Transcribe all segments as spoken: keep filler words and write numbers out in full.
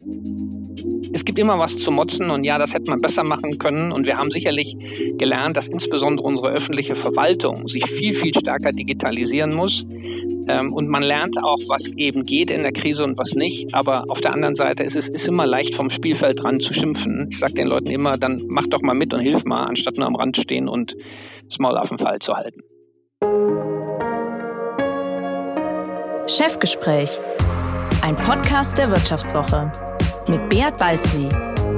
Es gibt immer was zu motzen und ja, das hätte man besser machen können. Und wir haben sicherlich gelernt, dass insbesondere unsere öffentliche Verwaltung sich viel, viel stärker digitalisieren muss. Und man lernt auch, was eben geht in der Krise und was nicht. Aber auf der anderen Seite ist es ist immer leicht, vom Spielfeld dran zu schimpfen. Ich sage den Leuten immer, dann mach doch mal mit und hilf mal, anstatt nur am Rand stehen und das Maul auf den Fall zu halten. Chefgespräch, ein Podcast der Wirtschaftswoche mit Beat Balzli.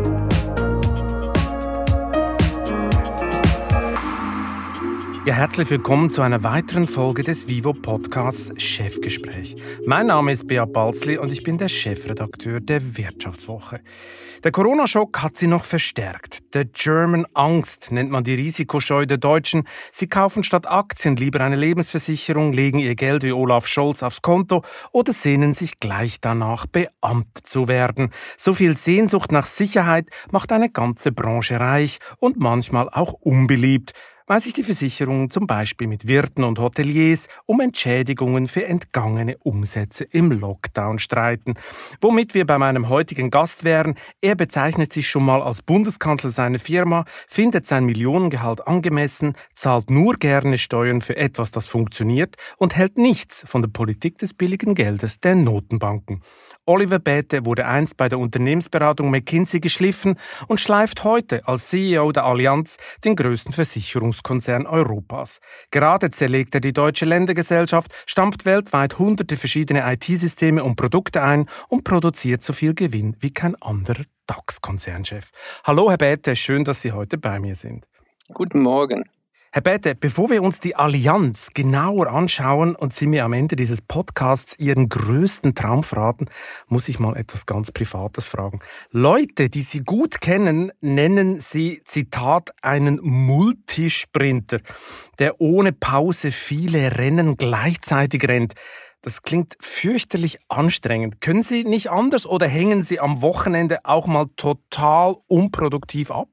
Ja, herzlich willkommen zu einer weiteren Folge des Vivo Podcasts Chefgespräch. Mein Name ist Beat Balzli und ich bin der Chefredakteur der Wirtschaftswoche. Der Corona-Schock hat sie noch verstärkt. Der German Angst nennt man die Risikoscheu der Deutschen. Sie kaufen statt Aktien lieber eine Lebensversicherung, legen ihr Geld wie Olaf Scholz aufs Konto oder sehnen sich gleich danach, Beamt zu werden. So viel Sehnsucht nach Sicherheit macht eine ganze Branche reich und manchmal auch unbeliebt, weil sich die Versicherungen zum Beispiel mit Wirten und Hoteliers um Entschädigungen für entgangene Umsätze im Lockdown streiten. Womit wir bei meinem heutigen Gast wären: Er bezeichnet sich schon mal als Bundeskanzler seiner Firma, findet sein Millionengehalt angemessen, zahlt nur gerne Steuern für etwas, das funktioniert und hält nichts von der Politik des billigen Geldes der Notenbanken. Oliver Bäte wurde einst bei der Unternehmensberatung McKinsey geschliffen und schleift heute als C E O der Allianz den größten Versicherungskonzern Europas. Gerade zerlegt er die Deutsche Ländergesellschaft, stampft weltweit hunderte verschiedene I T-Systeme und Produkte ein und produziert so viel Gewinn wie kein anderer DAX-Konzernchef. Hallo Herr Bäte, schön, dass Sie heute bei mir sind. Guten Morgen. Herr Bäte, bevor wir uns die Allianz genauer anschauen und Sie mir am Ende dieses Podcasts Ihren größten Traum verraten, muss ich mal etwas ganz Privates fragen. Leute, die Sie gut kennen, nennen Sie, Zitat, einen Multisprinter, der ohne Pause viele Rennen gleichzeitig rennt. Das klingt fürchterlich anstrengend. Können Sie nicht anders oder hängen Sie am Wochenende auch mal total unproduktiv ab?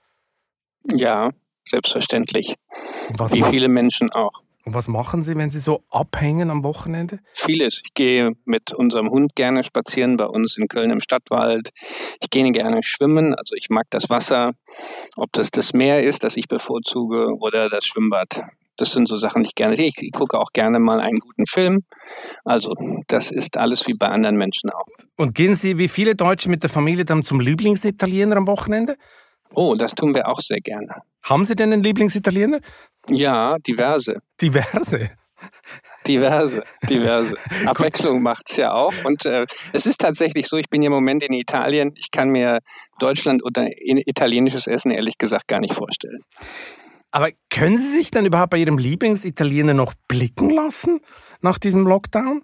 Ja, selbstverständlich. Was Wie ma- viele Menschen auch. Und was machen Sie, wenn Sie so abhängen am Wochenende? Vieles. Ich gehe mit unserem Hund gerne spazieren bei uns in Köln im Stadtwald. Ich gehe gerne schwimmen, also ich mag das Wasser. Ob das das Meer ist, das ich bevorzuge, oder das Schwimmbad. Das sind so Sachen, die ich gerne sehe. Ich gucke auch gerne mal einen guten Film. Also das ist alles wie bei anderen Menschen auch. Und gehen Sie wie viele Deutsche mit der Familie dann zum Lieblingsitaliener am Wochenende? Oh, das tun wir auch sehr gerne. Haben Sie denn einen Lieblingsitaliener? Ja, diverse. Diverse. Diverse, diverse. Abwechslung macht's ja auch. Und äh, es ist tatsächlich so, ich bin ja im Moment in Italien. Ich kann mir Deutschland oder italienisches Essen ehrlich gesagt gar nicht vorstellen. Aber können Sie sich denn überhaupt bei Ihrem Lieblingsitaliener noch blicken lassen nach diesem Lockdown?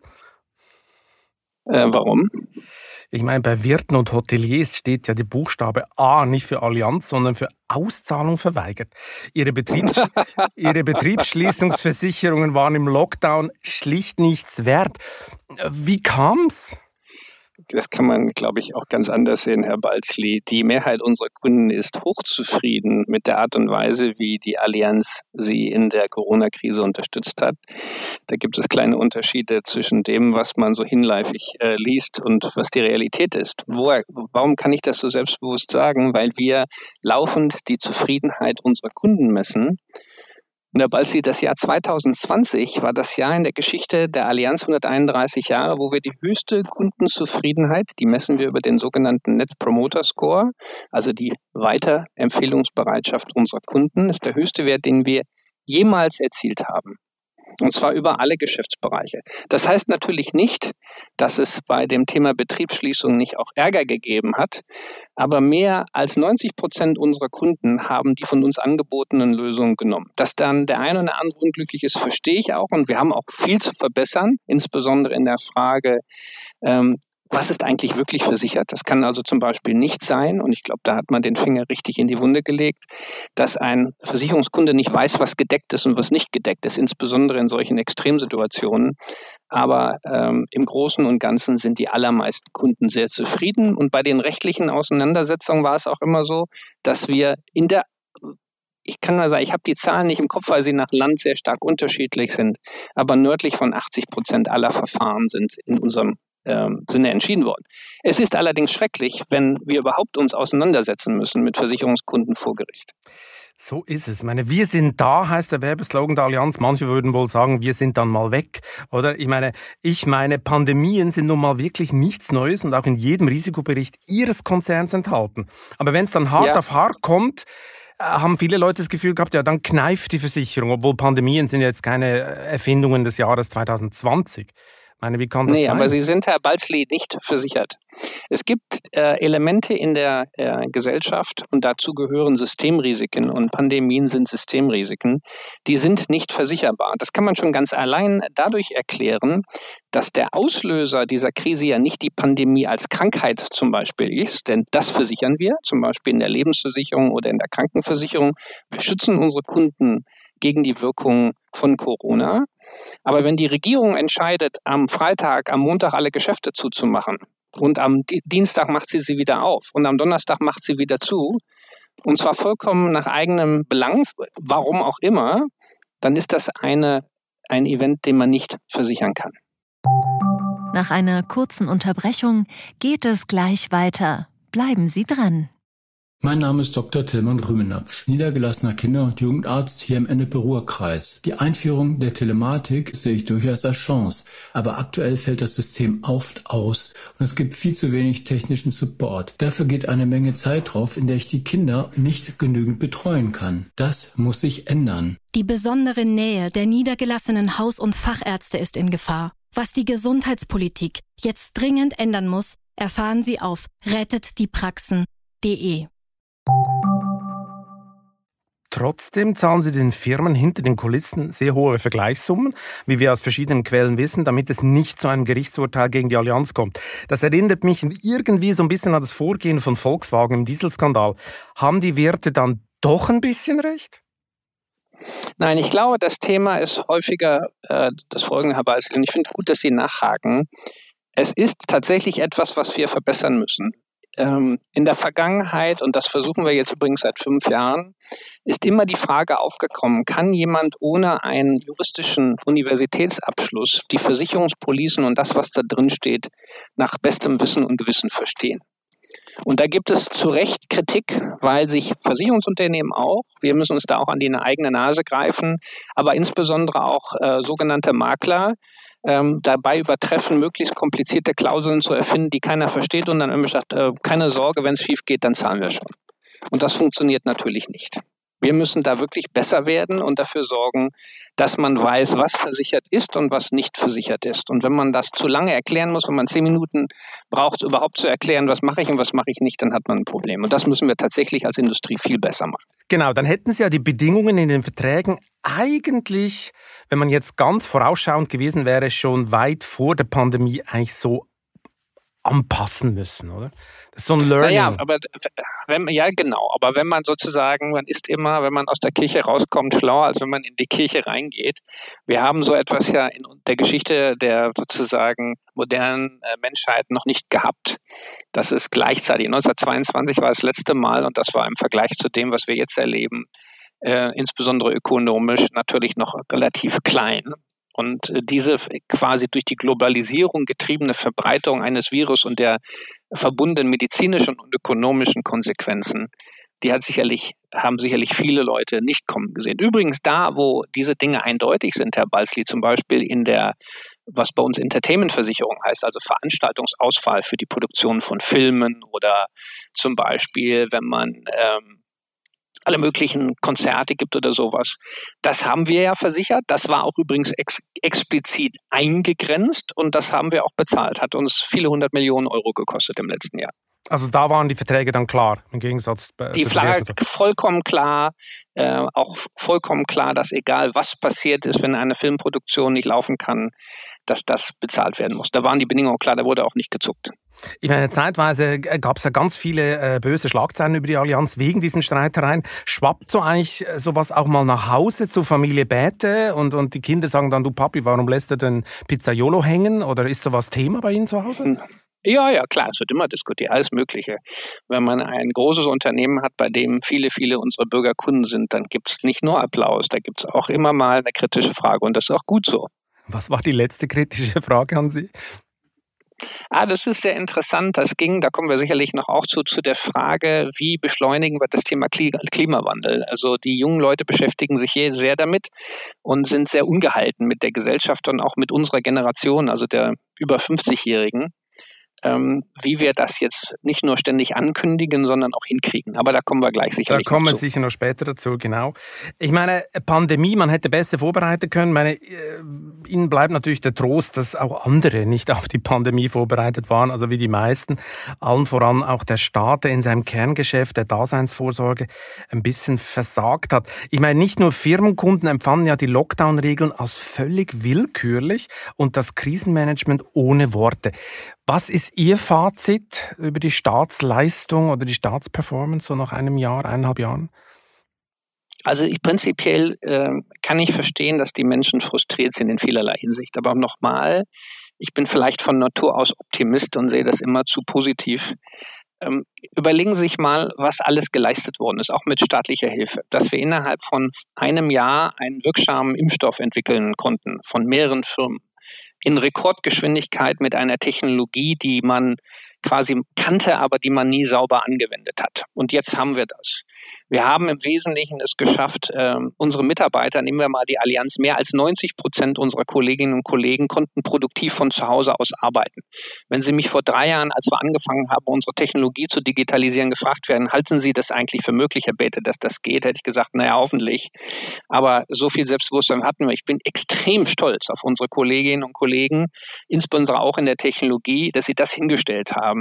Äh, warum? Ich meine, bei Wirten und Hoteliers steht ja die Buchstabe A nicht für Allianz, sondern für Auszahlung verweigert. Ihre, Betriebs- Ihre Betriebsschließungsversicherungen waren im Lockdown schlicht nichts wert. Wie kam's? Das kann man, glaube ich, auch ganz anders sehen, Herr Balzli. Die Mehrheit unserer Kunden ist hochzufrieden mit der Art und Weise, wie die Allianz sie in der Corona-Krise unterstützt hat. Da gibt es kleine Unterschiede zwischen dem, was man so hinläufig äh, liest und was die Realität ist. Woher, warum kann ich das so selbstbewusst sagen? Weil wir laufend die Zufriedenheit unserer Kunden messen. Und Herr Balzli, das Jahr zwanzig zwanzig war das Jahr in der Geschichte der Allianz hunderteinunddreißig Jahre, wo wir die höchste Kundenzufriedenheit, die messen wir über den sogenannten Net Promoter Score, also die Weiterempfehlungsbereitschaft unserer Kunden, ist der höchste Wert, den wir jemals erzielt haben. Und zwar über alle Geschäftsbereiche. Das heißt natürlich nicht, dass es bei dem Thema Betriebsschließung nicht auch Ärger gegeben hat, aber mehr als neunzig Prozent unserer Kunden haben die von uns angebotenen Lösungen genommen. Dass dann der eine oder andere unglücklich ist, verstehe ich auch, und wir haben auch viel zu verbessern, insbesondere in der Frage, ähm, was ist eigentlich wirklich versichert? Das kann also zum Beispiel nicht sein, und ich glaube, da hat man den Finger richtig in die Wunde gelegt, dass ein Versicherungskunde nicht weiß, was gedeckt ist und was nicht gedeckt ist, insbesondere in solchen Extremsituationen. Aber ähm, im Großen und Ganzen sind die allermeisten Kunden sehr zufrieden. Und bei den rechtlichen Auseinandersetzungen war es auch immer so, dass wir in der Ich kann mal sagen, ich habe die Zahlen nicht im Kopf, weil sie nach Land sehr stark unterschiedlich sind. Aber nördlich von achtzig Prozent aller Verfahren sind in unserem ähm, Sinne entschieden worden. Es ist allerdings schrecklich, wenn wir überhaupt uns auseinandersetzen müssen mit Versicherungskunden vor Gericht. So ist es. Ich meine, wir sind da, heißt der Werbeslogan der Allianz. Manche würden wohl sagen, wir sind dann mal weg, oder? Ich meine, ich meine, Pandemien sind nun mal wirklich nichts Neues und auch in jedem Risikobericht Ihres Konzerns enthalten. Aber wenn es dann hart ja. auf hart kommt, haben viele Leute das Gefühl gehabt, ja, dann kneift die Versicherung, obwohl Pandemien sind jetzt keine Erfindungen des Jahres zwanzig zwanzig. Ich meine, wie kann das nee, sein? Aber Sie sind, Herr Balzli, nicht versichert. Es gibt äh, Elemente in der äh, Gesellschaft und dazu gehören Systemrisiken und Pandemien sind Systemrisiken, die sind nicht versicherbar. Das kann man schon ganz allein dadurch erklären, dass der Auslöser dieser Krise ja nicht die Pandemie als Krankheit zum Beispiel ist, denn das versichern wir, zum Beispiel in der Lebensversicherung oder in der Krankenversicherung. Wir schützen unsere Kunden gegen die Wirkung von Corona. Aber wenn die Regierung entscheidet, am Freitag, am Montag alle Geschäfte zuzumachen und am Dienstag macht sie sie wieder auf und am Donnerstag macht sie wieder zu, und zwar vollkommen nach eigenem Belang, warum auch immer, dann ist das eine, ein Event, den man nicht versichern kann. Nach einer kurzen Unterbrechung geht es gleich weiter. Bleiben Sie dran. Mein Name ist Doktor Tilman Rümenapf, niedergelassener Kinder- und Jugendarzt hier im Ennepe-Ruhr-Kreis. Die Einführung der Telematik sehe ich durchaus als Chance, aber aktuell fällt das System oft aus und es gibt viel zu wenig technischen Support. Dafür geht eine Menge Zeit drauf, in der ich die Kinder nicht genügend betreuen kann. Das muss sich ändern. Die besondere Nähe der niedergelassenen Haus- und Fachärzte ist in Gefahr. Was die Gesundheitspolitik jetzt dringend ändern muss, erfahren Sie auf rettet die praxen punkt de. Trotzdem zahlen sie den Firmen hinter den Kulissen sehr hohe Vergleichssummen, wie wir aus verschiedenen Quellen wissen, damit es nicht zu einem Gerichtsurteil gegen die Allianz kommt. Das erinnert mich irgendwie so ein bisschen an das Vorgehen von Volkswagen im Dieselskandal. Haben die Werte dann doch ein bisschen recht? Nein, ich glaube, das Thema ist häufiger äh, das folgende, Herr Balzli, und ich finde gut, dass Sie nachhaken. Es ist tatsächlich etwas, was wir verbessern müssen. Ähm, in der Vergangenheit, und das versuchen wir jetzt übrigens seit fünf Jahren, ist immer die Frage aufgekommen, kann jemand ohne einen juristischen Universitätsabschluss die Versicherungspolicen und das, was da drin steht, nach bestem Wissen und Gewissen verstehen? Und da gibt es zu Recht Kritik, weil sich Versicherungsunternehmen auch, wir müssen uns da auch an die eigene Nase greifen, aber insbesondere auch äh, sogenannte Makler, ähm, dabei übertreffen, möglichst komplizierte Klauseln zu erfinden, die keiner versteht und dann immer sagt, äh, keine Sorge, wenn es schief geht, dann zahlen wir schon. Und das funktioniert natürlich nicht. Wir müssen da wirklich besser werden und dafür sorgen, dass man weiß, was versichert ist und was nicht versichert ist. Und wenn man das zu lange erklären muss, wenn man zehn Minuten braucht, überhaupt zu erklären, was mache ich und was mache ich nicht, dann hat man ein Problem. Und das müssen wir tatsächlich als Industrie viel besser machen. Genau, dann hätten Sie ja die Bedingungen in den Verträgen eigentlich, wenn man jetzt ganz vorausschauend gewesen wäre, schon weit vor der Pandemie eigentlich so anpassen müssen, oder? Das ist so ein Learning. Ja, aber wenn, ja, genau. Aber wenn man sozusagen, man ist immer, wenn man aus der Kirche rauskommt, schlauer, als wenn man in die Kirche reingeht. Wir haben so etwas ja in der Geschichte der sozusagen modernen Menschheit noch nicht gehabt. Das ist gleichzeitig. neunzehnhundertzweiundzwanzig war das letzte Mal und das war im Vergleich zu dem, was wir jetzt erleben, äh, insbesondere ökonomisch natürlich noch relativ klein. Und diese quasi durch die Globalisierung getriebene Verbreitung eines Virus und der verbundenen medizinischen und ökonomischen Konsequenzen, die hat sicherlich, haben sicherlich viele Leute nicht kommen gesehen. Übrigens da, wo diese Dinge eindeutig sind, Herr Balzli, zum Beispiel in der, was bei uns Entertainment-Versicherung heißt, also Veranstaltungsausfall für die Produktion von Filmen oder zum Beispiel, wenn man ähm, alle möglichen Konzerte gibt oder sowas. Das haben wir ja versichert. Das war auch übrigens ex- explizit eingegrenzt und das haben wir auch bezahlt. Hat uns viele hundert Millionen Euro gekostet im letzten Jahr. Also da waren die Verträge dann klar, im Gegensatz äh, Die Frage vollkommen klar, äh, auch vollkommen klar, dass egal was passiert ist, wenn eine Filmproduktion nicht laufen kann, dass das bezahlt werden muss. Da waren die Bedingungen klar, da wurde auch nicht gezuckt. Ich meine, zeitweise gab es ja ganz viele äh, böse Schlagzeilen über die Allianz wegen diesen Streitereien. Schwappt so eigentlich sowas auch mal nach Hause zur Familie Bäte und, und die Kinder sagen dann, du Papi, warum lässt du den Pizzaiolo hängen? Oder ist sowas Thema bei Ihnen zu Hause? Ja, ja, klar, es wird immer diskutiert, alles Mögliche. Wenn man ein großes Unternehmen hat, bei dem viele, viele unserer Bürger Kunden sind, dann gibt es nicht nur Applaus, da gibt es auch immer mal eine kritische Frage und das ist auch gut so. Was war die letzte kritische Frage an Sie? Ah, das ist sehr interessant. Das ging, da kommen wir sicherlich noch auch zu, zu der Frage, wie beschleunigen wir das Thema Klimawandel? Also die jungen Leute beschäftigen sich hier sehr damit und sind sehr ungehalten mit der Gesellschaft und auch mit unserer Generation, also der über fünfzigjährigen. Ähm, wie wir das jetzt nicht nur ständig ankündigen, sondern auch hinkriegen. Aber da kommen wir gleich sicherlich Da kommen wir noch zu. sicher noch später dazu, genau. Ich meine, Pandemie, man hätte besser vorbereiten können. Ich meine, Ihnen bleibt natürlich der Trost, dass auch andere nicht auf die Pandemie vorbereitet waren, also wie die meisten. Allen voran auch der Staat, der in seinem Kerngeschäft der Daseinsvorsorge ein bisschen versagt hat. Ich meine, nicht nur Firmenkunden empfanden ja die Lockdown-Regeln als völlig willkürlich und das Krisenmanagement ohne Worte. Was ist Ihr Fazit über die Staatsleistung oder die Staatsperformance so nach einem Jahr, eineinhalb Jahren? Also ich prinzipiell äh, kann ich verstehen, dass die Menschen frustriert sind in vielerlei Hinsicht. Aber nochmal, ich bin vielleicht von Natur aus Optimist und sehe das immer zu positiv. Ähm, überlegen Sie sich mal, was alles geleistet worden ist, auch mit staatlicher Hilfe. Dass wir innerhalb von einem Jahr einen wirksamen Impfstoff entwickeln konnten von mehreren Firmen. In Rekordgeschwindigkeit mit einer Technologie, die man quasi kannte, aber die man nie sauber angewendet hat. Und jetzt haben wir das. Wir haben im Wesentlichen es geschafft, äh, unsere Mitarbeiter, nehmen wir mal die Allianz, mehr als neunzig Prozent unserer Kolleginnen und Kollegen konnten produktiv von zu Hause aus arbeiten. Wenn Sie mich vor drei Jahren, als wir angefangen haben, unsere Technologie zu digitalisieren, gefragt werden, halten Sie das eigentlich für möglich, Herr Bethe, dass das geht, hätte ich gesagt, naja, hoffentlich. Aber so viel Selbstbewusstsein hatten wir. Ich bin extrem stolz auf unsere Kolleginnen und Kollegen, insbesondere auch in der Technologie, dass sie das hingestellt haben.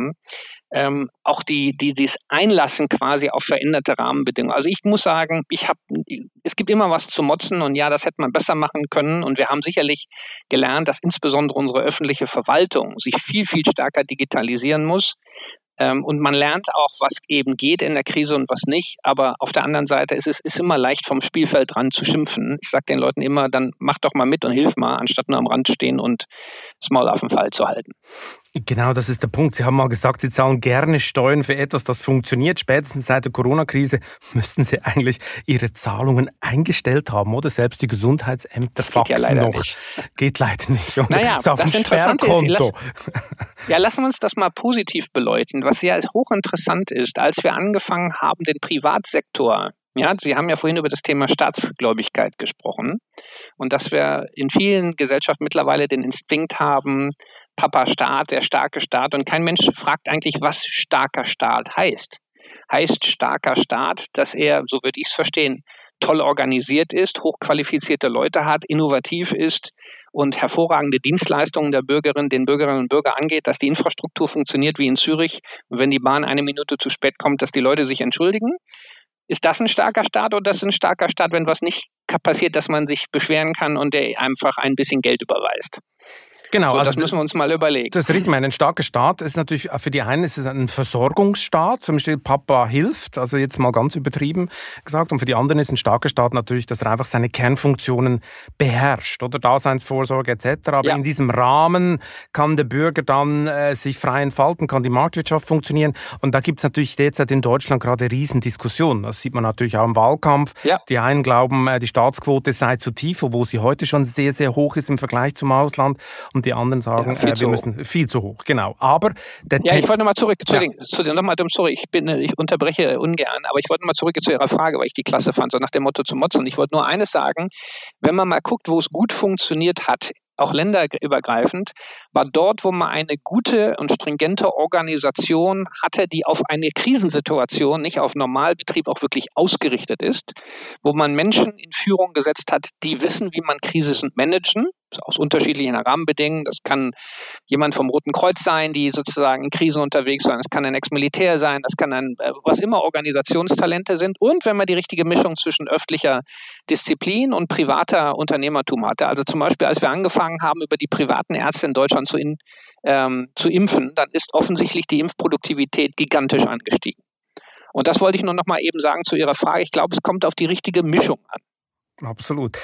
Ähm, auch die, die, das Einlassen quasi auf veränderte Rahmenbedingungen. Also ich muss sagen, ich habe, es gibt immer was zu motzen und ja, das hätte man besser machen können und wir haben sicherlich gelernt, dass insbesondere unsere öffentliche Verwaltung sich viel, viel stärker digitalisieren muss. Ähm, und man lernt auch, was eben geht in der Krise und was nicht. Aber auf der anderen Seite ist es ist immer leicht, vom Spielfeld dran zu schimpfen. Ich sage den Leuten immer, dann mach doch mal mit und hilf mal, anstatt nur am Rand stehen und das Maul auf den Fall zu halten. Genau, das ist der Punkt. Sie haben mal gesagt, Sie zahlen gerne Steuern für etwas, das funktioniert. Spätestens seit der Corona-Krise müssten Sie eigentlich Ihre Zahlungen eingestellt haben, oder? Selbst die Gesundheitsämter das geht faxen ja leider noch. Nicht. Geht leider nicht. Und naja, so auf das dem Interessante ist, lass, ja, lassen wir uns das mal positiv beleuchten. Was ja hochinteressant ist, als wir angefangen haben, den Privatsektor, ja, Sie haben ja vorhin über das Thema Staatsgläubigkeit gesprochen und dass wir in vielen Gesellschaften mittlerweile den Instinkt haben, Papa Staat, der starke Staat, und kein Mensch fragt eigentlich, was starker Staat heißt. Heißt starker Staat, dass er, so würde ich es verstehen, toll organisiert ist, hochqualifizierte Leute hat, innovativ ist und hervorragende Dienstleistungen der Bürgerinnen, den Bürgerinnen und Bürgern angeht, dass die Infrastruktur funktioniert wie in Zürich und wenn die Bahn eine Minute zu spät kommt, dass die Leute sich entschuldigen. Ist das ein starker Staat oder ist ein starker Staat, wenn was nicht passiert, dass man sich beschweren kann und der einfach ein bisschen Geld überweist? Genau, so, also das müssen wir uns mal überlegen. Das ist richtig. Ein starker Staat ist natürlich, für die einen ist es ein Versorgungsstaat, zum Beispiel Papa hilft, also jetzt mal ganz übertrieben gesagt. Und für die anderen ist ein starker Staat natürlich, dass er einfach seine Kernfunktionen beherrscht, oder Daseinsvorsorge et cetera. Aber ja. In diesem Rahmen kann der Bürger dann äh, sich frei entfalten, kann die Marktwirtschaft funktionieren. Und da gibt es natürlich derzeit in Deutschland gerade Riesendiskussionen. Das sieht man natürlich auch im Wahlkampf. Ja. Die einen glauben, äh, die Staatsquote sei zu tief, obwohl sie heute schon sehr, sehr hoch ist im Vergleich zum Ausland. Und die anderen sagen, ja, äh, wir müssen viel zu hoch, genau. Aber der ja, ich wollte nochmal zurück zu ja. den, zu den nochmal, sorry, ich bin, ich unterbreche ungern, aber ich wollte nochmal zurück zu Ihrer Frage, weil ich die klasse fand, so nach dem Motto zu motzen. Ich wollte nur eines sagen, wenn man mal guckt, wo es gut funktioniert hat, auch länderübergreifend, war dort, wo man eine gute und stringente Organisation hatte, die auf eine Krisensituation, nicht auf Normalbetrieb, auch wirklich ausgerichtet ist, wo man Menschen in Führung gesetzt hat, die wissen, wie man Krisen managen, aus unterschiedlichen Rahmenbedingungen. Das kann jemand vom Roten Kreuz sein, die sozusagen in Krisen unterwegs sind. Das kann ein Ex-Militär sein. Das kann ein, was immer Organisationstalente sind. Und wenn man die richtige Mischung zwischen öffentlicher Disziplin und privater Unternehmertum hatte. Also zum Beispiel, als wir angefangen haben, über die privaten Ärzte in Deutschland zu, in, ähm, zu impfen, dann ist offensichtlich die Impfproduktivität gigantisch angestiegen. Und das wollte ich nur noch mal eben sagen zu Ihrer Frage. Ich glaube, es kommt auf die richtige Mischung an. Absolut.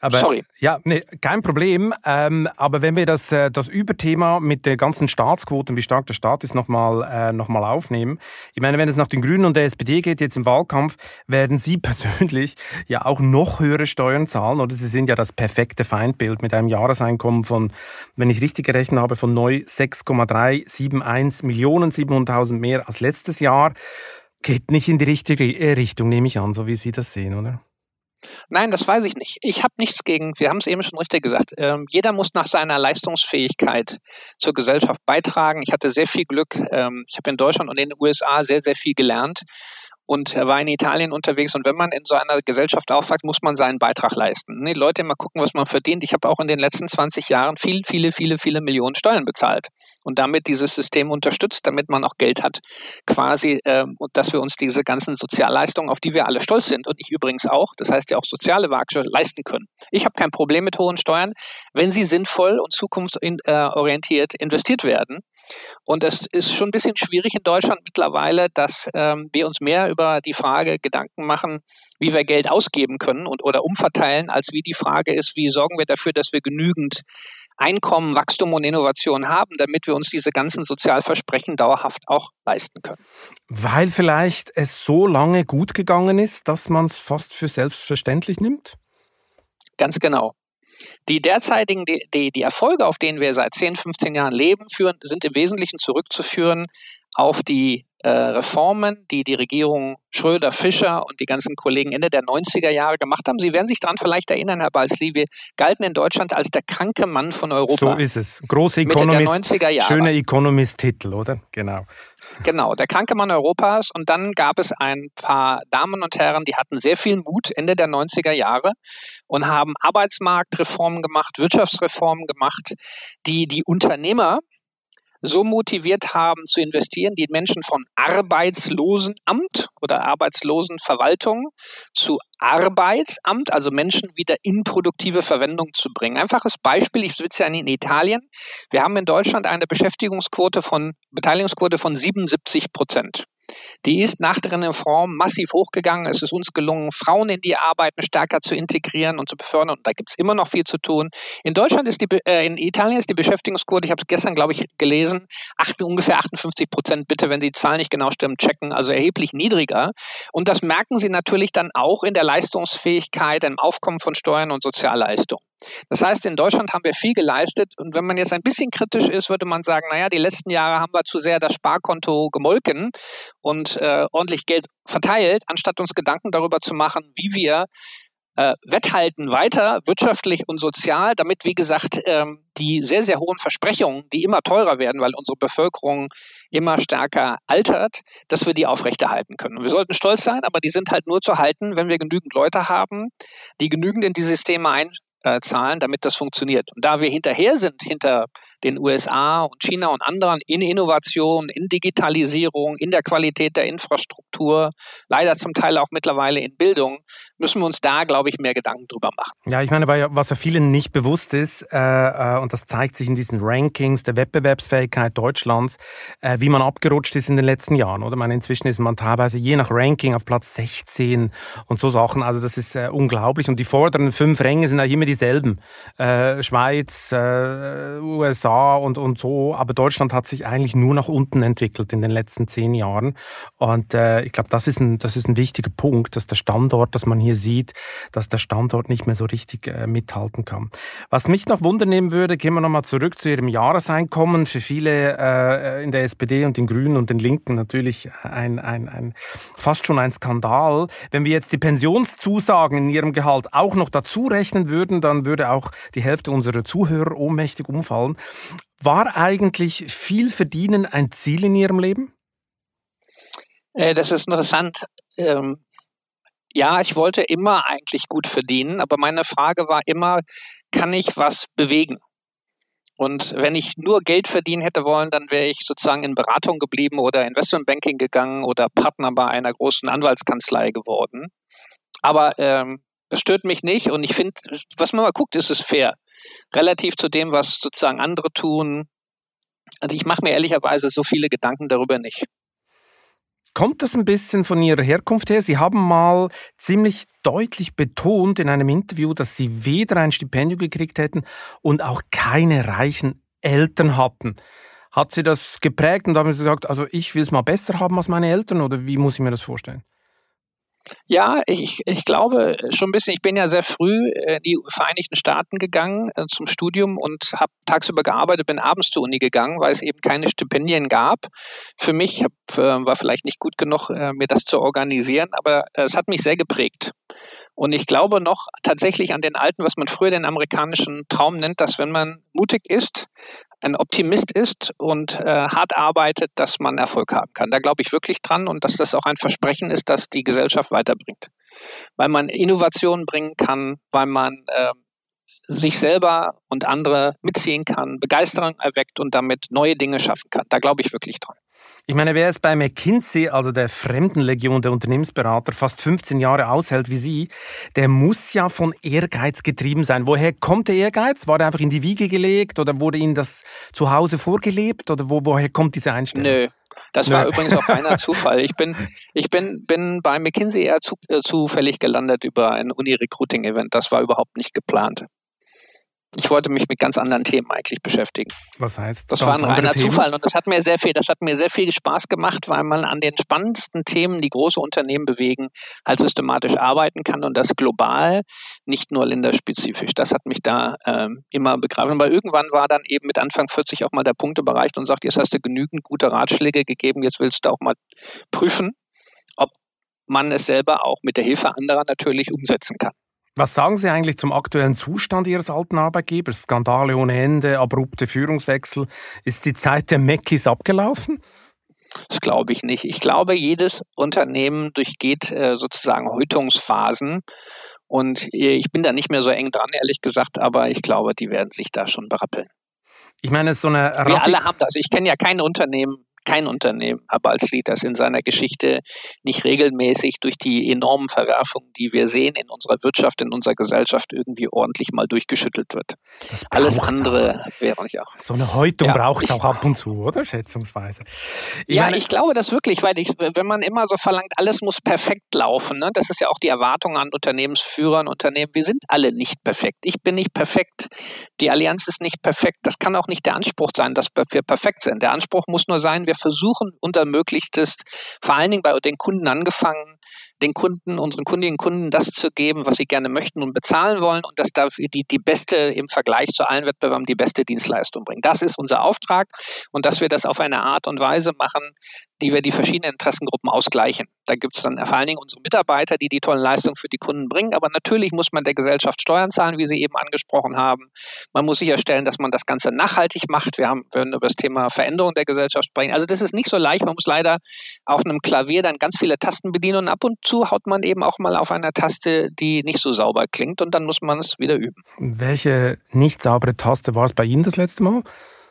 Aber, Sorry. Ja, nee, kein Problem. Ähm, aber wenn wir das, äh, das Überthema mit den ganzen Staatsquoten, wie stark der Staat ist, nochmal äh, noch mal aufnehmen. Ich meine, wenn es nach den Grünen und der S P D geht, jetzt im Wahlkampf, werden Sie persönlich ja auch noch höhere Steuern zahlen. Oder Sie sind ja das perfekte Feindbild mit einem Jahreseinkommen von, wenn ich richtig gerechnet habe, von neu sechs Komma drei sieben eins Millionen, siebenhunderttausend mehr als letztes Jahr. Geht nicht in die richtige Richtung, nehme ich an, so wie Sie das sehen, oder? Nein, das weiß ich nicht. Ich habe nichts gegen, wir haben es eben schon richtig gesagt, ähm, jeder muss nach seiner Leistungsfähigkeit zur Gesellschaft beitragen. Ich hatte sehr viel Glück. Ähm, ich habe in Deutschland und in den U S A sehr, sehr viel gelernt und war in Italien unterwegs. Und wenn man in so einer Gesellschaft aufwächst, muss man seinen Beitrag leisten. Die Leute immer gucken, was man verdient. Ich habe auch in den letzten zwanzig Jahren viel, viele, viele, viele Millionen Steuern bezahlt und damit dieses System unterstützt, damit man auch Geld hat, quasi, ähm, und dass wir uns diese ganzen Sozialleistungen, auf die wir alle stolz sind und ich übrigens auch, das heißt ja auch soziale Werke, leisten können. Ich habe kein Problem mit hohen Steuern, wenn sie sinnvoll und zukunftsorientiert investiert werden. Und es ist schon ein bisschen schwierig in Deutschland mittlerweile, dass ähm, wir uns mehr über die Frage Gedanken machen, wie wir Geld ausgeben können und oder umverteilen, als wie die Frage ist, wie sorgen wir dafür, dass wir genügend Einkommen, Wachstum und Innovation haben, damit wir uns diese ganzen Sozialversprechen dauerhaft auch leisten können. Weil vielleicht es so lange gut gegangen ist, dass man es fast für selbstverständlich nimmt? Ganz genau. Die derzeitigen, die, die, die Erfolge, auf denen wir seit zehn, fünfzehn Jahren leben, führen, sind im Wesentlichen zurückzuführen auf die äh, Reformen, die die Regierung Schröder, Fischer und die ganzen Kollegen Ende der neunziger Jahre gemacht haben. Sie werden sich daran vielleicht erinnern, Herr Balzli, wir galten in Deutschland als der kranke Mann von Europa. So ist es. Große Economist, schöner Economist-Titel, oder? Genau. Genau, der kranke Mann Europas. Und dann gab es ein paar Damen und Herren, die hatten sehr viel Mut Ende der neunziger Jahre und haben Arbeitsmarktreformen gemacht, Wirtschaftsreformen gemacht, die die Unternehmer so motiviert haben zu investieren, die Menschen von Arbeitslosenamt oder Arbeitslosenverwaltung zu Arbeitsamt, also Menschen wieder in produktive Verwendung zu bringen. Einfaches Beispiel, ich sitze ja in Italien. Wir haben in Deutschland eine Beschäftigungsquote von, Beteiligungsquote von siebenundsiebzig Prozent. Die ist nach der Reform massiv hochgegangen. Es ist uns gelungen, Frauen in die Arbeiten stärker zu integrieren und zu befördern. Und da gibt es immer noch viel zu tun. In Deutschland ist die, äh, in Italien ist die Beschäftigungsquote, ich habe es gestern, glaube ich, gelesen, acht, ungefähr achtundfünfzig Prozent. Bitte, wenn die Zahlen nicht genau stimmen, checken. Also erheblich niedriger. Und das merken Sie natürlich dann auch in der Leistungsfähigkeit, im Aufkommen von Steuern und Sozialleistungen. Das heißt, in Deutschland haben wir viel geleistet. Und wenn man jetzt ein bisschen kritisch ist, würde man sagen, naja, die letzten Jahre haben wir zu sehr das Sparkonto gemolken und äh, ordentlich Geld verteilt, anstatt uns Gedanken darüber zu machen, wie wir äh, wetthalten weiter, wirtschaftlich und sozial, damit, wie gesagt, ähm, die sehr, sehr hohen Versprechungen, die immer teurer werden, weil unsere Bevölkerung immer stärker altert, dass wir die aufrechterhalten können. Und wir sollten stolz sein, aber die sind halt nur zu halten, wenn wir genügend Leute haben, die genügend in die Systeme ein Äh, zahlen, damit das funktioniert. Und da wir hinterher sind, hinter den U S A und China und anderen in Innovation, in Digitalisierung, in der Qualität der Infrastruktur, leider zum Teil auch mittlerweile in Bildung, müssen wir uns da, glaube ich, mehr Gedanken drüber machen. Ja, ich meine, was ja vielen nicht bewusst ist, äh, und das zeigt sich in diesen Rankings der Wettbewerbsfähigkeit Deutschlands, äh, wie man abgerutscht ist in den letzten Jahren, oder? Ich meine, inzwischen ist man teilweise je nach Ranking auf Platz sechzehn und so Sachen, also das ist äh, unglaublich. Und die vorderen fünf Ränge sind auch immer dieselben. Äh, Schweiz, äh, U S A und, und so, aber Deutschland hat sich eigentlich nur nach unten entwickelt in den letzten zehn Jahren. Und äh, ich glaube, das ist ein, das ist ein wichtiger Punkt, dass der Standort, dass man hier sieht, dass der Standort nicht mehr so richtig äh, mithalten kann. Was mich noch wundernehmen würde, gehen wir nochmal zurück zu Ihrem Jahreseinkommen. Für viele äh, in der S P D und den Grünen und den Linken natürlich ein, ein, ein fast schon ein Skandal. Wenn wir jetzt die Pensionszusagen in Ihrem Gehalt auch noch dazu rechnen würden, dann würde auch die Hälfte unserer Zuhörer ohnmächtig umfallen. War eigentlich viel Verdienen ein Ziel in Ihrem Leben? Äh, das ist interessant. Ähm, ja, ich wollte immer eigentlich gut verdienen, aber meine Frage war immer, kann ich was bewegen? Und wenn ich nur Geld verdienen hätte wollen, dann wäre ich sozusagen in Beratung geblieben oder Investmentbanking gegangen oder Partner bei einer großen Anwaltskanzlei geworden. Aber ähm, das stört mich nicht und ich finde, was man mal guckt, ist es fair. Relativ zu dem, was sozusagen andere tun. Also ich mache mir ehrlicherweise so viele Gedanken darüber nicht. Kommt das ein bisschen von Ihrer Herkunft her? Sie haben mal ziemlich deutlich betont in einem Interview, dass Sie weder ein Stipendium gekriegt hätten und auch keine reichen Eltern hatten. Hat Sie das geprägt und haben Sie gesagt, also ich will es mal besser haben als meine Eltern, oder wie muss ich mir das vorstellen? Ja, ich, ich glaube schon ein bisschen, ich bin ja sehr früh in die Vereinigten Staaten gegangen äh, zum Studium und habe tagsüber gearbeitet, bin abends zur Uni gegangen, weil es eben keine Stipendien gab. Für mich hab, äh, war vielleicht nicht gut genug, äh, mir das zu organisieren, aber äh, es hat mich sehr geprägt. Und ich glaube noch tatsächlich an den alten, was man früher den amerikanischen Traum nennt, dass wenn man mutig ist, ein Optimist ist und äh, hart arbeitet, dass man Erfolg haben kann. Da glaube ich wirklich dran und dass das auch ein Versprechen ist, das die Gesellschaft weiterbringt. Weil man Innovationen bringen kann, weil man äh, sich selber und andere mitziehen kann, Begeisterung erweckt und damit neue Dinge schaffen kann. Da glaube ich wirklich dran. Ich meine, wer es bei McKinsey, also der Fremdenlegion der Unternehmensberater, fast fünfzehn Jahre aushält wie Sie, der muss ja von Ehrgeiz getrieben sein. Woher kommt der Ehrgeiz? War der einfach in die Wiege gelegt oder wurde Ihnen das zu Hause vorgelebt? Oder wo, woher kommt diese Einstellung? Nö, das Nö. war übrigens auch reiner Zufall. Ich bin, ich bin, bin bei McKinsey eher zu, äh, zufällig gelandet über ein Uni-Recruiting-Event. Das war überhaupt nicht geplant. Ich wollte mich mit ganz anderen Themen eigentlich beschäftigen. Was heißt das? Das war ein reiner Themen? Zufall und das hat mir sehr viel, das hat mir sehr viel Spaß gemacht, weil man an den spannendsten Themen, die große Unternehmen bewegen, halt systematisch arbeiten kann und das global, nicht nur länderspezifisch. Das hat mich da ähm, immer begriffen, weil irgendwann war dann eben mit Anfang vierzig auch mal der Punkt erreicht und sagt, jetzt hast du genügend gute Ratschläge gegeben, jetzt willst du auch mal prüfen, ob man es selber auch mit der Hilfe anderer natürlich umsetzen kann. Was sagen Sie eigentlich zum aktuellen Zustand Ihres alten Arbeitgebers? Skandale ohne Ende, abrupte Führungswechsel. Ist die Zeit der Mackis abgelaufen? Das glaube ich nicht. Ich glaube, jedes Unternehmen durchgeht äh, sozusagen Häutungsphasen. Und ich bin da nicht mehr so eng dran, ehrlich gesagt, aber ich glaube, die werden sich da schon berappeln. Ich meine, so eine Rati- Wir alle haben das. Ich kenne ja kein Unternehmen, kein Unternehmen, Herr Balzli, das in seiner Geschichte nicht regelmäßig durch die enormen Verwerfungen, die wir sehen in unserer Wirtschaft, in unserer Gesellschaft, irgendwie ordentlich mal durchgeschüttelt wird. Alles andere auch. Wäre nicht auch. So eine Häutung ja, braucht es auch ab und zu, oder? Schätzungsweise. Ich ja, meine, ich glaube das wirklich, weil ich, wenn man immer so verlangt, alles muss perfekt laufen, ne? Das ist ja auch die Erwartung an Unternehmensführern, Unternehmen. Wir sind alle nicht perfekt. Ich bin nicht perfekt. Die Allianz ist nicht perfekt. Das kann auch nicht der Anspruch sein, dass wir perfekt sind. Der Anspruch muss nur sein, wir versuchen unser Möglichstes, vor allen Dingen bei den Kunden angefangen, den Kunden, unseren Kundinnen und Kunden das zu geben, was sie gerne möchten und bezahlen wollen und dass dafür die, die beste, im Vergleich zu allen Wettbewerbern, die beste Dienstleistung bringen. Das ist unser Auftrag und dass wir das auf eine Art und Weise machen, die wir die verschiedenen Interessengruppen ausgleichen. Da gibt es dann vor allen Dingen unsere Mitarbeiter, die die tollen Leistungen für die Kunden bringen, aber natürlich muss man der Gesellschaft Steuern zahlen, wie Sie eben angesprochen haben. Man muss sicherstellen, dass man das Ganze nachhaltig macht. Wir haben, wir werden über das Thema Veränderung der Gesellschaft sprechen. Also das ist nicht so leicht. Man muss leider auf einem Klavier dann ganz viele Tasten bedienen und ab und zu haut man eben auch mal auf einer Taste, die nicht so sauber klingt und dann muss man es wieder üben. Welche nicht saubere Taste war es bei Ihnen das letzte Mal?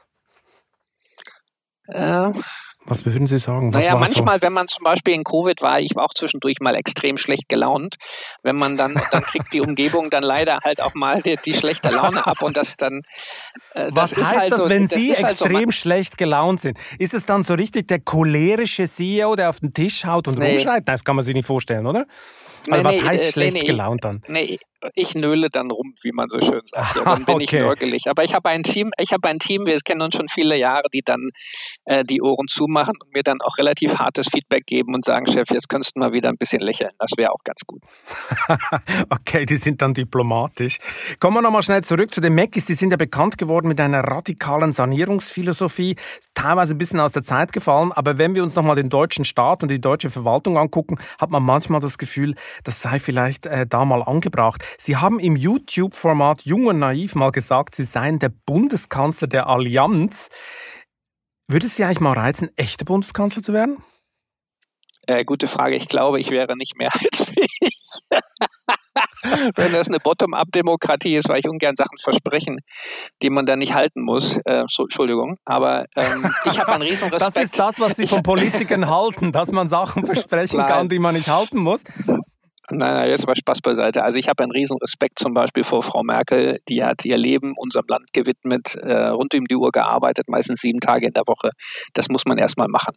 Äh... Was würden Sie sagen? Was naja, war manchmal, so? wenn man zum Beispiel in Covid war, ich war auch zwischendurch mal extrem schlecht gelaunt. Wenn man dann, dann kriegt die Umgebung dann leider halt auch mal die, die schlechte Laune ab und das dann. Äh, Was das ist heißt halt das, so, wenn das Sie ist halt extrem so, man, schlecht gelaunt sind? Ist es dann so richtig der cholerische C E O, der auf den Tisch haut und nee. rumschreit? Das kann man sich nicht vorstellen, oder? Nee, also was nee, heißt äh, schlecht nee, gelaunt dann? Nee, ich nöle dann rum, wie man so schön sagt. Ja, dann bin okay. ich nörgelig. Aber ich habe ein Team, ich habe ein Team, wir kennen uns schon viele Jahre, die dann äh, die Ohren zumachen und mir dann auch relativ hartes Feedback geben und sagen, Chef, jetzt könntest du mal wieder ein bisschen lächeln. Das wäre auch ganz gut. Okay, die sind dann diplomatisch. Kommen wir nochmal schnell zurück zu den Mackis. Die sind ja bekannt geworden mit einer radikalen Sanierungsphilosophie, teilweise ein bisschen aus der Zeit gefallen. Aber wenn wir uns nochmal den deutschen Staat und die deutsche Verwaltung angucken, hat man manchmal das Gefühl, das sei vielleicht äh, da mal angebracht. Sie haben im YouTube-Format Jung und Naiv mal gesagt, Sie seien der Bundeskanzler der Allianz. Würde es Sie eigentlich mal reizen, echter Bundeskanzler zu werden? Äh, gute Frage. Ich glaube, ich wäre nicht mehrheitsfähig. Wenn das eine Bottom-up-Demokratie ist, weil ich ungern Sachen versprechen, die man dann nicht halten muss. Äh, so, Entschuldigung, aber ähm, ich habe einen riesen Respekt. Das ist das, was Sie von Politikern halten, dass man Sachen versprechen Nein. kann, die man nicht halten muss? Nein, nein, jetzt mal Spaß beiseite. Also ich habe einen riesen Respekt zum Beispiel vor Frau Merkel. Die hat ihr Leben unserem Land gewidmet, äh, rund um die Uhr gearbeitet, meistens sieben Tage in der Woche. Das muss man erstmal machen.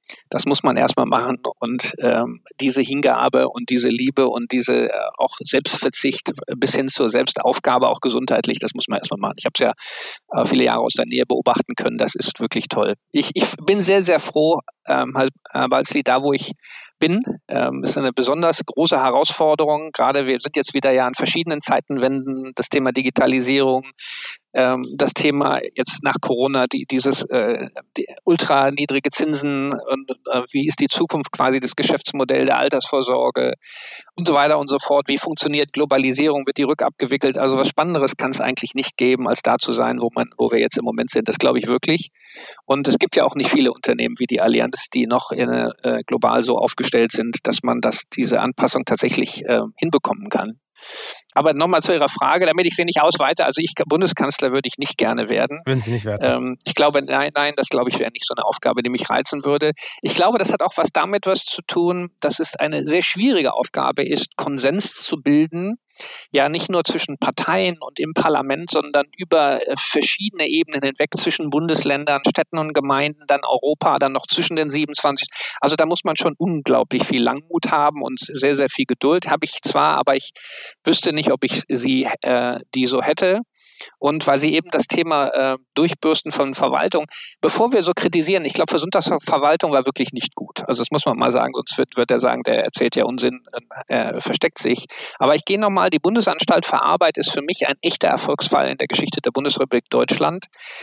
Das muss man erstmal machen und ähm, diese Hingabe und diese Liebe und diese äh, auch Selbstverzicht bis hin zur Selbstaufgabe, auch gesundheitlich, das muss man erstmal machen. Ich habe es ja äh, viele Jahre aus der Nähe beobachten können, das ist wirklich toll. Ich, ich bin sehr, sehr froh, ähm, Herr Balzli, da wo ich bin, ähm, ist eine besonders große Herausforderung. Gerade wir sind jetzt wieder ja an verschiedenen Zeitenwenden, das Thema Digitalisierung, ähm, das Thema jetzt nach Corona, die, dieses äh, die ultra niedrige Zinsen und äh, wie ist die Zukunft quasi das Geschäftsmodell der Altersvorsorge und so weiter und so fort. Wie funktioniert Globalisierung? Wird die rückabgewickelt? Also was Spannenderes kann es eigentlich nicht geben, als da zu sein, wo man, wo wir jetzt im Moment sind. Das glaube ich wirklich. Und es gibt ja auch nicht viele Unternehmen wie die Allianz, die noch in, äh, global so aufgestellt sind, dass man das, diese Anpassung tatsächlich äh, hinbekommen kann. Aber nochmal zu Ihrer Frage, damit ich sie nicht ausweite, also ich, Bundeskanzler würde ich nicht gerne werden. Würden Sie nicht werden? Ähm, ich glaube, nein, nein, das glaube ich wäre nicht so eine Aufgabe, die mich reizen würde. Ich glaube, das hat auch was damit was zu tun, dass es eine sehr schwierige Aufgabe ist, Konsens zu bilden, ja nicht nur zwischen Parteien und im Parlament, sondern über äh, verschiedene Ebenen hinweg zwischen Bundesländern, Städten und Gemeinden, dann Europa, dann noch zwischen den siebenundzwanzig. Also da muss man schon unglaublich viel Langmut haben und sehr, sehr viel Geduld. Habe ich zwar, aber ich wüsste nicht, ob ich sie äh, die so hätte. Und weil Sie eben das Thema äh, Durchbürsten von Verwaltung, bevor wir so kritisieren, ich glaube, Gesundheitsverwaltung war wirklich nicht gut. Also das muss man mal sagen, sonst wird, wird er sagen, der erzählt ja Unsinn, äh, versteckt sich. Aber ich gehe nochmal, die Bundesanstalt für Arbeit ist für mich ein echter Erfolgsfall in der Geschichte der Bundesrepublik Deutschland.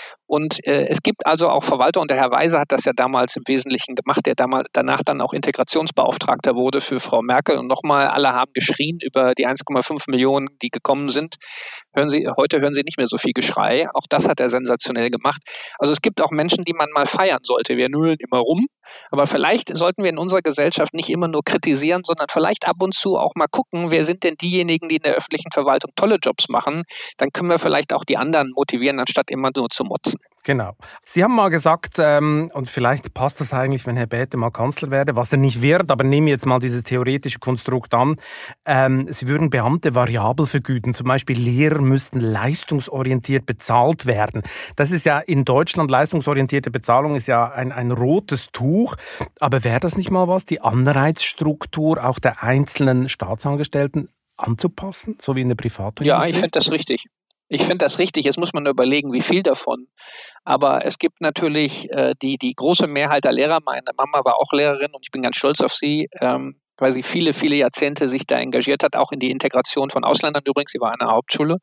Und äh, es gibt also auch Verwalter, und der Herr Weise hat das ja damals im Wesentlichen gemacht, der damals, danach dann auch Integrationsbeauftragter wurde für Frau Merkel. Und nochmal, alle haben geschrien über die eins Komma fünf Millionen, die gekommen sind. Hören Sie, heute hören Sie nicht mehr so viel Geschrei. Auch das hat er sensationell gemacht. Also es gibt auch Menschen, die man mal feiern sollte. Wir nüllen immer rum. Aber vielleicht sollten wir in unserer Gesellschaft nicht immer nur kritisieren, sondern vielleicht ab und zu auch mal gucken, wer sind denn diejenigen, die in der öffentlichen Verwaltung tolle Jobs machen. Dann können wir vielleicht auch die anderen motivieren, anstatt immer nur zu motzen. Genau. Sie haben mal gesagt, ähm, und vielleicht passt das eigentlich, wenn Herr Bäte mal Kanzler werde, was er nicht wird, aber nehmen wir jetzt mal dieses theoretische Konstrukt an. Ähm, Sie würden Beamte variabel vergüten. Zum Beispiel Lehrer müssten leistungsorientiert bezahlt werden. Das ist ja in Deutschland, leistungsorientierte Bezahlung ist ja ein, ein rotes Tuch. Aber wäre das nicht mal was, die Anreizstruktur auch der einzelnen Staatsangestellten anzupassen, so wie in der Privatindustrie? Ja, ich finde das richtig. Ich finde das richtig. Jetzt muss man nur überlegen, wie viel davon. Aber es gibt natürlich äh, die, die große Mehrheit der Lehrer. Meine Mama war auch Lehrerin und ich bin ganz stolz auf sie, ähm, weil sie viele, viele Jahrzehnte sich da engagiert hat, auch in die Integration von Ausländern übrigens. Sie war an der Hauptschule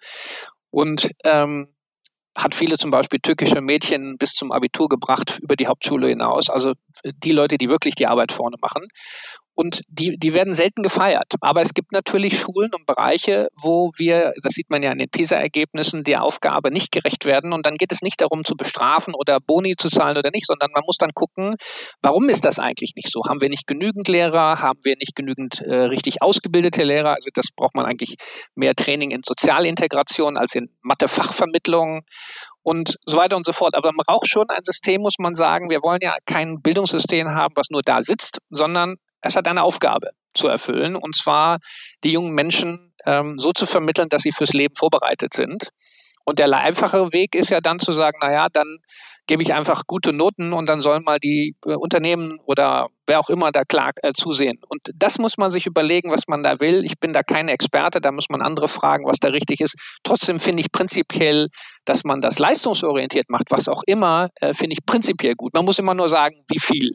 und ähm, hat viele zum Beispiel türkische Mädchen bis zum Abitur gebracht über die Hauptschule hinaus. Also die Leute, die wirklich die Arbeit vorne machen. Und die, die werden selten gefeiert. Aber es gibt natürlich Schulen und Bereiche, wo wir, das sieht man ja in den PISA-Ergebnissen, der Aufgabe nicht gerecht werden. Und dann geht es nicht darum zu bestrafen oder Boni zu zahlen oder nicht, sondern man muss dann gucken, warum ist das eigentlich nicht so? Haben wir nicht genügend Lehrer? Haben wir nicht genügend äh, richtig ausgebildete Lehrer? Also das braucht man eigentlich mehr Training in Sozialintegration als in Mathe-Fachvermittlung. Und so weiter und so fort. Aber man braucht schon ein System, muss man sagen. Wir wollen ja kein Bildungssystem haben, was nur da sitzt, sondern es hat eine Aufgabe zu erfüllen, und zwar die jungen Menschen ähm, so zu vermitteln, dass sie fürs Leben vorbereitet sind. Und der einfache Weg ist ja dann zu sagen, naja, dann gebe ich einfach gute Noten und dann sollen mal die äh, Unternehmen oder wer auch immer da klar äh, zusehen. Und das muss man sich überlegen, was man da will. Ich bin da kein Experte, da muss man andere fragen, was da richtig ist. Trotzdem finde ich prinzipiell, dass man das leistungsorientiert macht, was auch immer, äh, finde ich prinzipiell gut. Man muss immer nur sagen, wie viel.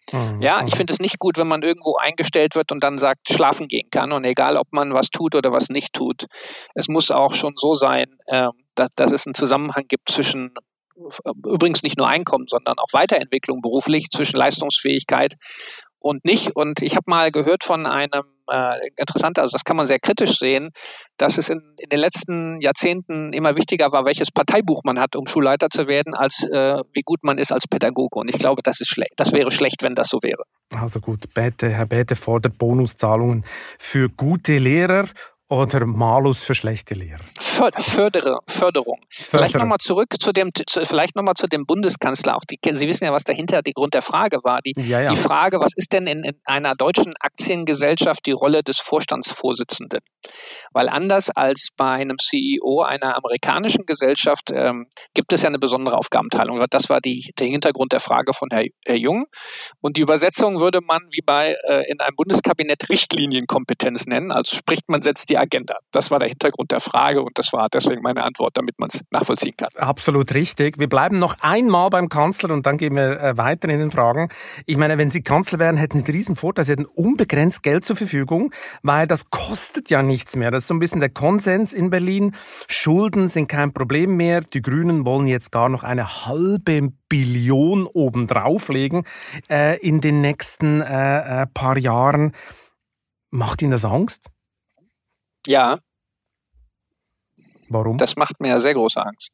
Ja, ich finde es nicht gut, wenn man irgendwo eingestellt wird und dann sagt, schlafen gehen kann. Und egal, ob man was tut oder was nicht tut, es muss auch schon so sein, äh, dass, dass es einen Zusammenhang gibt zwischen, übrigens nicht nur Einkommen, sondern auch Weiterentwicklung beruflich, zwischen Leistungsfähigkeit und nicht. Und ich habe mal gehört von einem, äh, interessant, also das kann man sehr kritisch sehen, dass es in, in den letzten Jahrzehnten immer wichtiger war, welches Parteibuch man hat, um Schulleiter zu werden, als äh, wie gut man ist als Pädagoge. Und ich glaube, das ist schlecht. Das wäre schlecht, wenn das so wäre. Also gut, Bäte, Herr Bäte fordert Bonuszahlungen für gute Lehrer Oder Malus für schlechte Lehrer. Fördere, Förderung. Vielleicht nochmal zurück zu dem, zu, vielleicht noch mal zu dem Bundeskanzler. Auch die, Sie wissen ja, was dahinter der Grund der Frage war. Die, ja, ja. die Frage, was ist denn in, in einer deutschen Aktiengesellschaft die Rolle des Vorstandsvorsitzenden? Weil anders als bei einem C E O einer amerikanischen Gesellschaft ähm, gibt es ja eine besondere Aufgabenteilung. Das war die, der Hintergrund der Frage von Herr, Herr Jung. Und die Übersetzung würde man wie bei äh, in einem Bundeskabinett Richtlinienkompetenz nennen. Also sprich, man setzt die Agenda. Das war der Hintergrund der Frage und das war deswegen meine Antwort, damit man es nachvollziehen kann. Absolut richtig. Wir bleiben noch einmal beim Kanzler und dann gehen wir äh, weiter in den Fragen. Ich meine, wenn Sie Kanzler wären, hätten Sie einen riesen Vorteil. Sie hätten unbegrenzt Geld zur Verfügung, weil das kostet ja nichts mehr. Das ist so ein bisschen der Konsens in Berlin. Schulden sind kein Problem mehr. Die Grünen wollen jetzt gar noch eine halbe Billion obendrauf legen äh, in den nächsten äh, äh, paar Jahren. Macht Ihnen das Angst? Ja. Warum? Das macht mir ja sehr große Angst.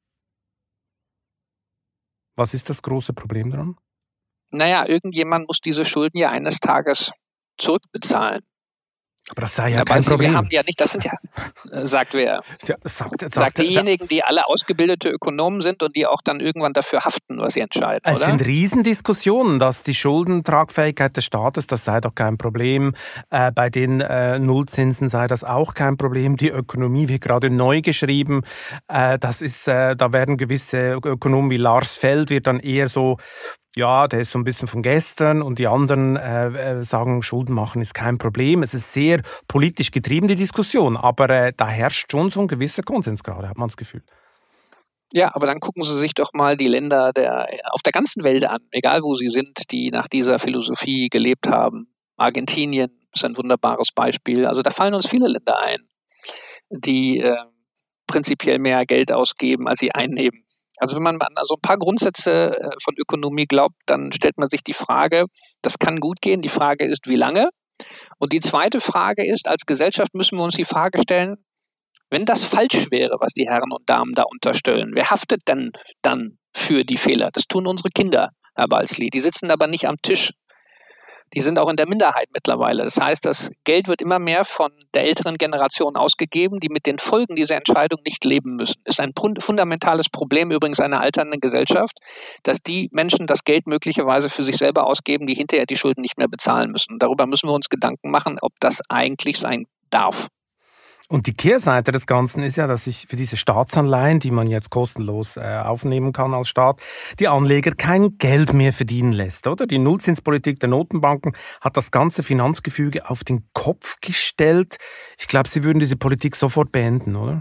Was ist das große Problem daran? Naja, irgendjemand muss diese Schulden ja eines Tages zurückbezahlen. Aber das sei ja, ja kein Sie, Problem. Wir haben ja nicht, das sind ja, sagt wer, ja, sagt, sagt, sagt diejenigen, die alle ausgebildete Ökonomen sind und die auch dann irgendwann dafür haften, was sie entscheiden, es oder? sind Riesendiskussionen, dass die Schuldentragfähigkeit des Staates, das sei doch kein Problem. Äh, bei den äh, Nullzinsen sei das auch kein Problem. Die Ökonomie wird gerade neu geschrieben. Äh, das ist, äh, da werden gewisse Ökonomen wie Lars Feld wird dann eher so, ja, der ist so ein bisschen von gestern und die anderen äh, sagen, Schulden machen ist kein Problem. Es ist sehr politisch getrieben, die Diskussion, aber äh, da herrscht schon so ein gewisser Konsens gerade, hat man das Gefühl. Ja, aber dann gucken Sie sich doch mal die Länder der, auf der ganzen Welt an, egal wo sie sind, die nach dieser Philosophie gelebt haben. Argentinien ist ein wunderbares Beispiel. Also da fallen uns viele Länder ein, die äh, prinzipiell mehr Geld ausgeben, als sie einnehmen. Also wenn man an so ein paar Grundsätze von Ökonomie glaubt, dann stellt man sich die Frage, das kann gut gehen. Die Frage ist, wie lange? Und die zweite Frage ist, als Gesellschaft müssen wir uns die Frage stellen, wenn das falsch wäre, was die Herren und Damen da unterstellen, wer haftet denn dann für die Fehler? Das tun unsere Kinder, Herr Balzli. Die sitzen aber nicht am Tisch. Die sind auch in der Minderheit mittlerweile. Das heißt, das Geld wird immer mehr von der älteren Generation ausgegeben, die mit den Folgen dieser Entscheidung nicht leben müssen. Ist ein fundamentales Problem übrigens einer alternden Gesellschaft, dass die Menschen das Geld möglicherweise für sich selber ausgeben, die hinterher die Schulden nicht mehr bezahlen müssen. Darüber müssen wir uns Gedanken machen, ob das eigentlich sein darf. Und die Kehrseite des Ganzen ist ja, dass sich für diese Staatsanleihen, die man jetzt kostenlos äh, aufnehmen kann als Staat, die Anleger kein Geld mehr verdienen lässt, oder? Die Nullzinspolitik der Notenbanken hat das ganze Finanzgefüge auf den Kopf gestellt. Ich glaube, Sie würden diese Politik sofort beenden, oder?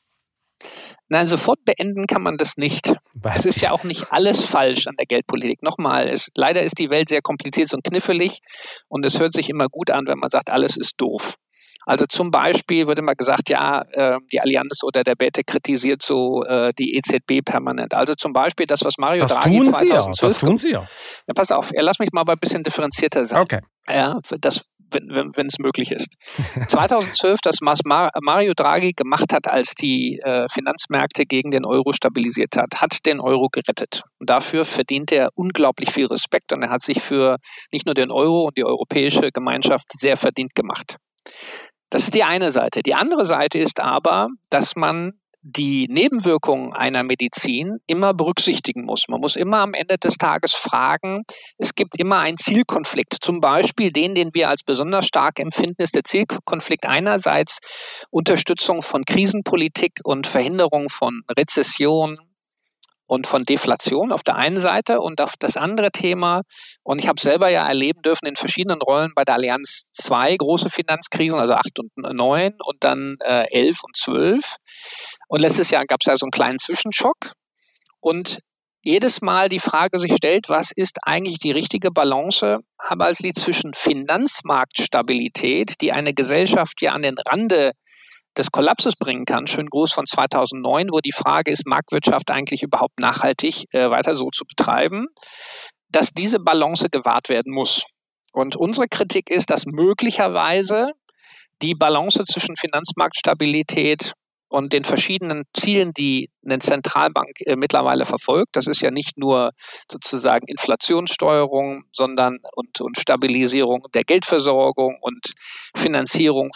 Nein, sofort beenden kann man das nicht. Weiß es ist ich. ja auch nicht alles falsch an der Geldpolitik. Nochmal, es, leider ist die Welt sehr kompliziert und knifflig und es hört sich immer gut an, wenn man sagt, alles ist doof. Also zum Beispiel wird immer gesagt, ja, äh, die Allianz oder der Bete kritisiert so äh, die E Z B permanent. Also zum Beispiel das, was Mario das Draghi tun zweitausendzwölf... Sie ja. Das tun Sie ja. Ja, pass auf, ja, lass mich mal ein bisschen differenzierter sein. Okay. Ja, das, wenn wenn es möglich ist. zweitausendzwölf, das was Mario Draghi gemacht hat, als die äh, Finanzmärkte gegen den Euro stabilisiert hat, hat den Euro gerettet. Und dafür verdient er unglaublich viel Respekt und er hat sich für nicht nur den Euro und die europäische Gemeinschaft sehr verdient gemacht. Das ist die eine Seite. Die andere Seite ist aber, dass man die Nebenwirkungen einer Medizin immer berücksichtigen muss. Man muss immer am Ende des Tages fragen, es gibt immer einen Zielkonflikt. Zum Beispiel den, den wir als besonders stark empfinden, ist der Zielkonflikt einerseits Unterstützung von Krisenpolitik und Verhinderung von Rezession und von Deflation auf der einen Seite und auf das andere Thema, und ich habe selber ja erleben dürfen in verschiedenen Rollen bei der Allianz zwei große Finanzkrisen, also acht und neun und dann äh, elf und zwölf. Und letztes Jahr gab es ja so einen kleinen Zwischenschock. Und jedes Mal die Frage sich stellt, was ist eigentlich die richtige Balance, Herr Balzli, zwischen Finanzmarktstabilität, die eine Gesellschaft ja an den Rande des Kollapses bringen kann, schön groß von zweitausendneun, wo die Frage ist, Marktwirtschaft eigentlich überhaupt nachhaltig äh, weiter so zu betreiben, dass diese Balance gewahrt werden muss. Und unsere Kritik ist, dass möglicherweise die Balance zwischen Finanzmarktstabilität und den verschiedenen Zielen, die eine Zentralbank äh, mittlerweile verfolgt, das ist ja nicht nur sozusagen Inflationssteuerung, sondern und, und Stabilisierung der Geldversorgung und Finanzierung von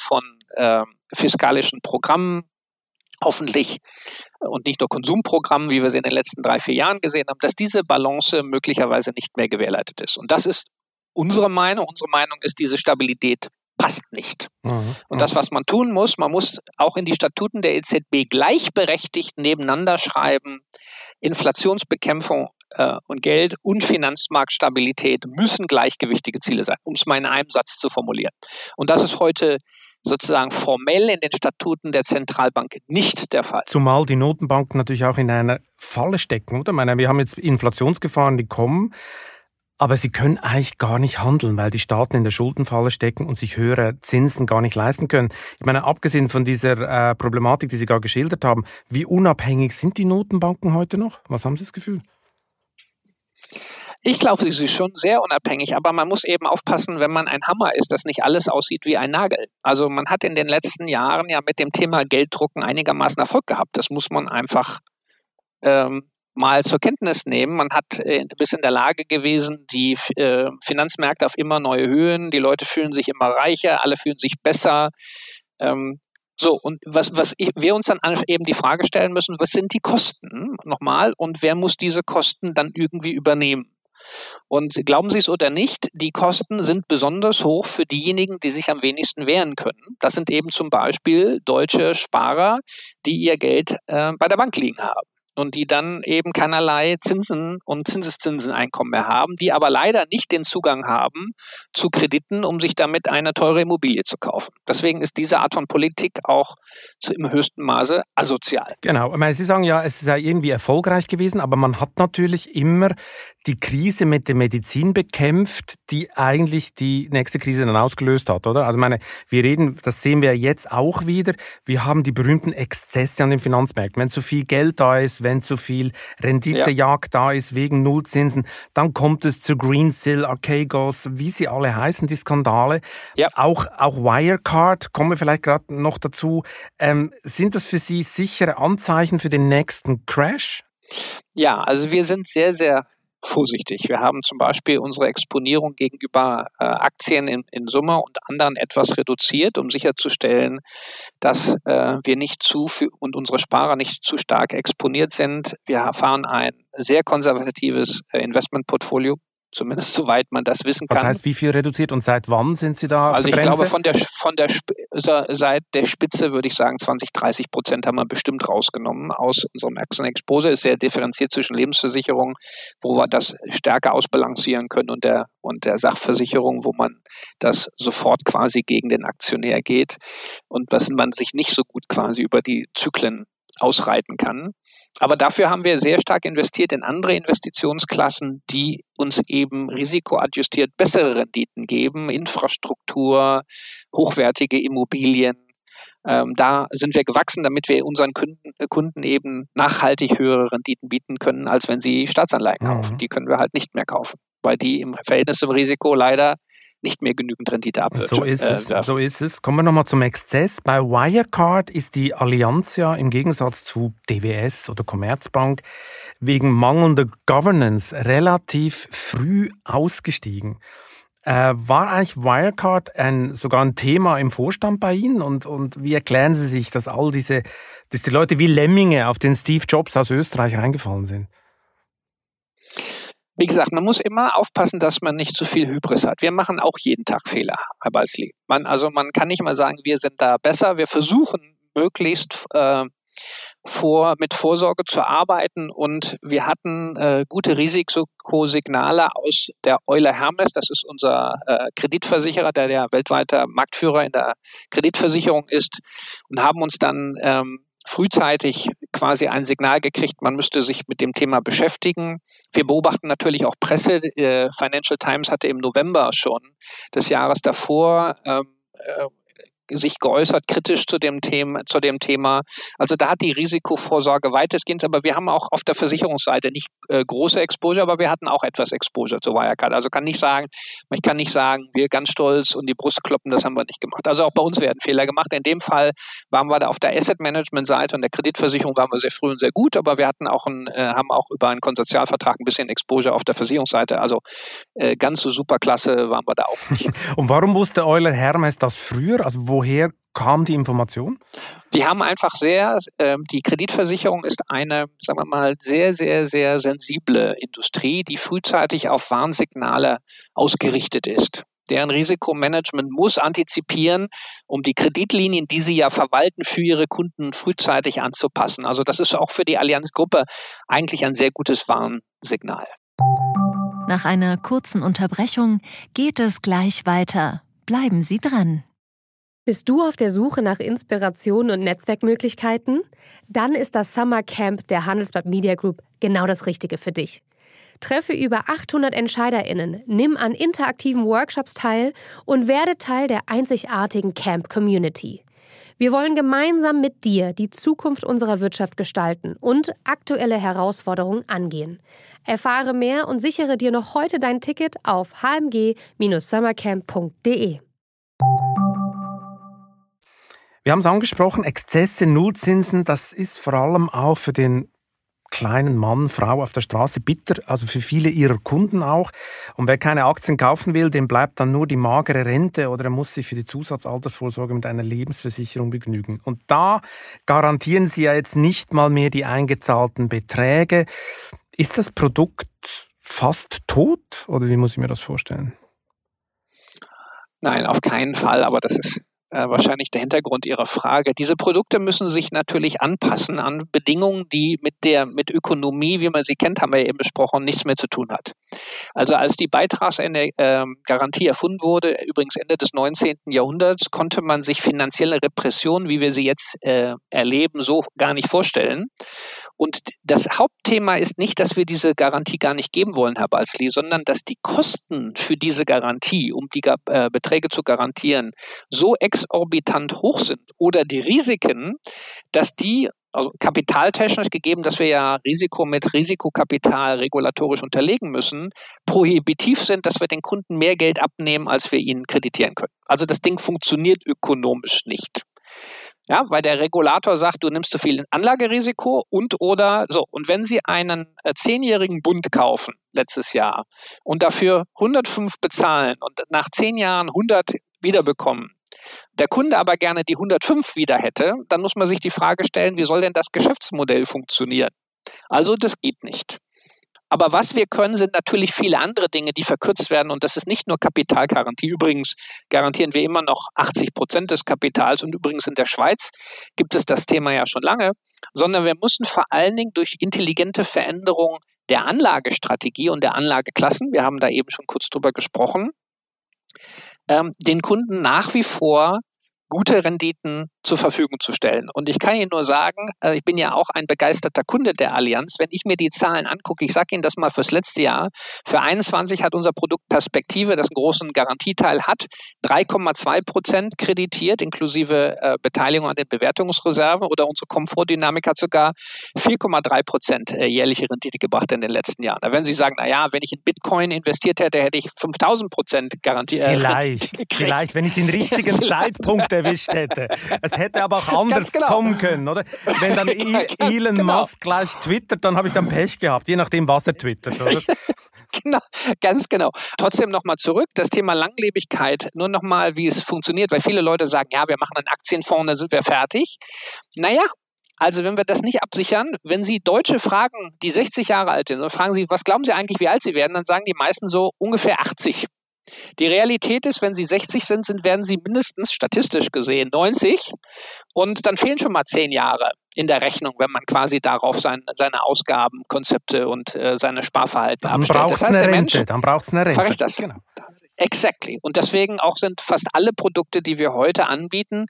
äh, fiskalischen Programmen, hoffentlich, und nicht nur Konsumprogrammen, wie wir sie in den letzten drei, vier Jahren gesehen haben, dass diese Balance möglicherweise nicht mehr gewährleistet ist. Und das ist unsere Meinung. Unsere Meinung ist, diese Stabilität passt nicht. Mhm. Und das, was man tun muss, man muss auch in die Statuten der E Z B gleichberechtigt nebeneinander schreiben, Inflationsbekämpfung äh, und Geld und Finanzmarktstabilität müssen gleichgewichtige Ziele sein, um es mal in einem Satz zu formulieren. Und das ist heute sozusagen formell in den Statuten der Zentralbank nicht der Fall. Zumal die Notenbanken natürlich auch in einer Falle stecken, oder? Ich meine, wir haben jetzt Inflationsgefahren, die kommen, aber sie können eigentlich gar nicht handeln, weil die Staaten in der Schuldenfalle stecken und sich höhere Zinsen gar nicht leisten können. Ich meine, abgesehen von dieser äh, Problematik, die Sie gerade geschildert haben, wie unabhängig sind die Notenbanken heute noch? Was haben Sie das Gefühl? Ich glaube, sie ist schon sehr unabhängig, aber man muss eben aufpassen, wenn man ein Hammer ist, dass nicht alles aussieht wie ein Nagel. Also man hat in den letzten Jahren ja mit dem Thema Gelddrucken einigermaßen Erfolg gehabt. Das muss man einfach ähm, mal zur Kenntnis nehmen. Man hat äh, bis in der Lage gewesen, die äh, Finanzmärkte auf immer neue Höhen, die Leute fühlen sich immer reicher, alle fühlen sich besser. Ähm, So, und was, was ich, wir uns dann eben die Frage stellen müssen, was sind die Kosten nochmal und wer muss diese Kosten dann irgendwie übernehmen? Und glauben Sie es oder nicht, die Kosten sind besonders hoch für diejenigen, die sich am wenigsten wehren können. Das sind eben zum Beispiel deutsche Sparer, die ihr Geld äh, bei der Bank liegen haben und die dann eben keinerlei Zinsen und Zinseszinseneinkommen mehr haben, die aber leider nicht den Zugang haben zu Krediten, um sich damit eine teure Immobilie zu kaufen. Deswegen ist diese Art von Politik auch zu, im höchsten Maße asozial. Genau. Ich meine, Sie sagen ja, es sei irgendwie erfolgreich gewesen, aber man hat natürlich immer die Krise mit der Medizin bekämpft, die eigentlich die nächste Krise dann ausgelöst hat, oder? Also ich meine, wir reden, das sehen wir jetzt auch wieder, wir haben die berühmten Exzesse an den Finanzmärkten. Wenn zu viel Geld da ist, wenn zu viel Renditejagd ja. da ist wegen Nullzinsen, dann kommt es zu Greensill, Archegos, wie sie alle heißen, die Skandale. Ja. Auch, auch Wirecard, kommen wir vielleicht gerade noch dazu. Ähm, sind das für Sie sichere Anzeichen für den nächsten Crash? Ja, also wir sind sehr, sehr vorsichtig. Wir haben zum Beispiel unsere Exponierung gegenüber äh, Aktien in, in Summe und anderen etwas reduziert, um sicherzustellen, dass äh, wir nicht zu und unsere Sparer nicht zu stark exponiert sind. Wir fahren ein sehr konservatives äh, Investmentportfolio, zumindest soweit man das wissen kann. Was heißt, wie viel reduziert und seit wann sind Sie da auf also der Bremse? Also ich glaube, von der, von der seit der Spitze würde ich sagen, zwanzig, dreißig Prozent haben wir bestimmt rausgenommen aus unserem Aktienexposure. Ist sehr differenziert zwischen Lebensversicherungen, wo wir das stärker ausbalancieren können, und der, und der Sachversicherung, wo man das sofort quasi gegen den Aktionär geht und was man sich nicht so gut quasi über die Zyklen ausreiten kann. Aber dafür haben wir sehr stark investiert in andere Investitionsklassen, die uns eben risikoadjustiert bessere Renditen geben, Infrastruktur, hochwertige Immobilien. Ähm, da sind wir gewachsen, damit wir unseren Kunden, äh, Kunden eben nachhaltig höhere Renditen bieten können, als wenn sie Staatsanleihen kaufen. Mhm. Die können wir halt nicht mehr kaufen, weil die im Verhältnis zum Risiko leider nicht mehr genügend Rendite abwirtschaften. So ist es. Äh, so ist es. Kommen wir nochmal zum Exzess. Bei Wirecard ist die Allianz ja im Gegensatz zu D W S oder Commerzbank wegen mangelnder Governance relativ früh ausgestiegen. Äh, war eigentlich Wirecard ein, sogar ein Thema im Vorstand bei Ihnen? Und, und wie erklären Sie sich, dass all diese, dass die Leute wie Lemminge auf den Steve Jobs aus Österreich reingefallen sind? Wie gesagt, man muss immer aufpassen, dass man nicht zu viel Hybris hat. Wir machen auch jeden Tag Fehler, Herr Balzli. Man, also man kann nicht mal sagen, wir sind da besser. Wir versuchen möglichst äh, vor, mit Vorsorge zu arbeiten, und wir hatten äh, gute Risikosignale aus der Euler Hermes. Das ist unser äh, Kreditversicherer, der der weltweite Marktführer in der Kreditversicherung ist, und haben uns dann ähm, frühzeitig quasi ein Signal gekriegt, man müsste sich mit dem Thema beschäftigen. Wir beobachten natürlich auch Presse. Äh, Financial Times hatte im November schon des Jahres davor ähm, äh, sich geäußert, kritisch zu dem Thema, zu dem Thema. Also da hat die Risikovorsorge weitestgehend, aber wir haben auch auf der Versicherungsseite nicht äh, große Exposure, aber wir hatten auch etwas Exposure zu Wirecard. Also kann nicht sagen, ich kann nicht sagen, wir ganz stolz und die Brust kloppen, das haben wir nicht gemacht. Also auch bei uns werden Fehler gemacht. In dem Fall waren wir da auf der Asset Management Seite und der Kreditversicherung waren wir sehr früh und sehr gut, aber wir hatten auch ein, äh, haben auch über einen Konsortialvertrag ein bisschen Exposure auf der Versicherungsseite. Also äh, ganz so super klasse waren wir da auch nicht. Und warum wusste Euler Hermes das früher? Also wo woher kam die Information? Die haben einfach sehr, äh, die Kreditversicherung ist eine, sagen wir mal, sehr, sehr, sehr sensible Industrie, die frühzeitig auf Warnsignale ausgerichtet ist. Deren Risikomanagement muss antizipieren, um die Kreditlinien, die sie ja verwalten, für ihre Kunden frühzeitig anzupassen. Also das ist auch für die Allianz-Gruppe eigentlich ein sehr gutes Warnsignal. Nach einer kurzen Unterbrechung geht es gleich weiter. Bleiben Sie dran. Bist du auf der Suche nach Inspiration und Netzwerkmöglichkeiten? Dann ist das Summer Camp der Handelsblatt Media Group genau das Richtige für dich. Treffe über achthundert EntscheiderInnen, nimm an interaktiven Workshops teil und werde Teil der einzigartigen Camp-Community. Wir wollen gemeinsam mit dir die Zukunft unserer Wirtschaft gestalten und aktuelle Herausforderungen angehen. Erfahre mehr und sichere dir noch heute dein Ticket auf h m g Bindestrich summercamp punkt d e. Wir haben es angesprochen, Exzesse, Nullzinsen, das ist vor allem auch für den kleinen Mann, Frau auf der Straße bitter, also für viele ihrer Kunden auch. Und wer keine Aktien kaufen will, dem bleibt dann nur die magere Rente oder er muss sich für die Zusatzaltersvorsorge mit einer Lebensversicherung begnügen. Und da garantieren sie ja jetzt nicht mal mehr die eingezahlten Beträge. Ist das Produkt fast tot oder wie muss ich mir das vorstellen? Nein, auf keinen Fall, aber das ist Äh, wahrscheinlich der Hintergrund Ihrer Frage. Diese Produkte müssen sich natürlich anpassen an Bedingungen, die mit der mit Ökonomie, wie man sie kennt, haben wir ja eben besprochen, nichts mehr zu tun hat. Also als die Beitragsgarantie erfunden wurde, übrigens Ende des neunzehnten Jahrhunderts, konnte man sich finanzielle Repression, wie wir sie jetzt äh, erleben, so gar nicht vorstellen. Und das Hauptthema ist nicht, dass wir diese Garantie gar nicht geben wollen, Herr Balzli, sondern dass die Kosten für diese Garantie, um die äh, Beträge zu garantieren, so exorbitant hoch sind oder die Risiken, dass die, also kapitaltechnisch gegeben, dass wir ja Risiko mit Risikokapital regulatorisch unterlegen müssen, prohibitiv sind, dass wir den Kunden mehr Geld abnehmen, als wir ihnen kreditieren können. Also das Ding funktioniert ökonomisch nicht. Ja, weil der Regulator sagt, du nimmst zu viel Anlagerisiko und oder so. Und wenn Sie einen äh, zehnjährigen Bund kaufen letztes Jahr und dafür hundertfünf bezahlen und nach zehn Jahren hundert wiederbekommen, der Kunde aber gerne die hundertfünf wieder hätte, dann muss man sich die Frage stellen, wie soll denn das Geschäftsmodell funktionieren? Also das geht nicht. Aber was wir können, sind natürlich viele andere Dinge, die verkürzt werden. Und das ist nicht nur Kapitalgarantie. Übrigens garantieren wir immer noch achtzig Prozent des Kapitals. Und übrigens in der Schweiz gibt es das Thema ja schon lange. Sondern wir müssen vor allen Dingen durch intelligente Veränderung der Anlagestrategie und der Anlageklassen, wir haben da eben schon kurz drüber gesprochen, ähm, den Kunden nach wie vor gute Renditen zur Verfügung zu stellen. Und ich kann Ihnen nur sagen, ich bin ja auch ein begeisterter Kunde der Allianz. Wenn ich mir die Zahlen angucke, ich sage Ihnen das mal fürs letzte Jahr, für einundzwanzig hat unser Produkt Perspektive, das einen großen Garantieteil hat, drei Komma zwei Prozent kreditiert, inklusive äh, Beteiligung an den Bewertungsreserven, oder unsere Komfortdynamik hat sogar vier Komma drei Prozent äh, jährliche Rendite gebracht in den letzten Jahren. Da werden Sie sagen, naja, wenn ich in Bitcoin investiert hätte, hätte ich fünftausend Prozent garantiert. Äh, vielleicht, vielleicht, wenn ich den richtigen Zeitpunkt erwischt hätte. Es hätte aber auch anders genau kommen können, oder? Wenn dann ja, Elon genau. Musk gleich twittert, dann habe ich dann Pech gehabt, je nachdem, was er twittert, oder? Genau, ganz genau. Trotzdem nochmal zurück, das Thema Langlebigkeit, nur nochmal, wie es funktioniert, weil viele Leute sagen, ja, wir machen einen Aktienfonds, dann sind wir fertig. Naja, also wenn wir das nicht absichern, wenn Sie Deutsche fragen, die sechzig Jahre alt sind, und fragen Sie, was glauben Sie eigentlich, wie alt Sie werden, dann sagen die meisten so ungefähr achtzig. Die Realität ist, wenn Sie sechzig sind, sind, werden Sie mindestens statistisch gesehen neunzig und dann fehlen schon mal zehn Jahre in der Rechnung, wenn man quasi darauf sein, seine Ausgaben, Konzepte und äh, seine Sparverhalten dann abstellt. Braucht's das heißt, der Rente, Mensch, dann braucht es eine Rente. Verricht das. Genau. Exactly. Und deswegen auch sind fast alle Produkte, die wir heute anbieten,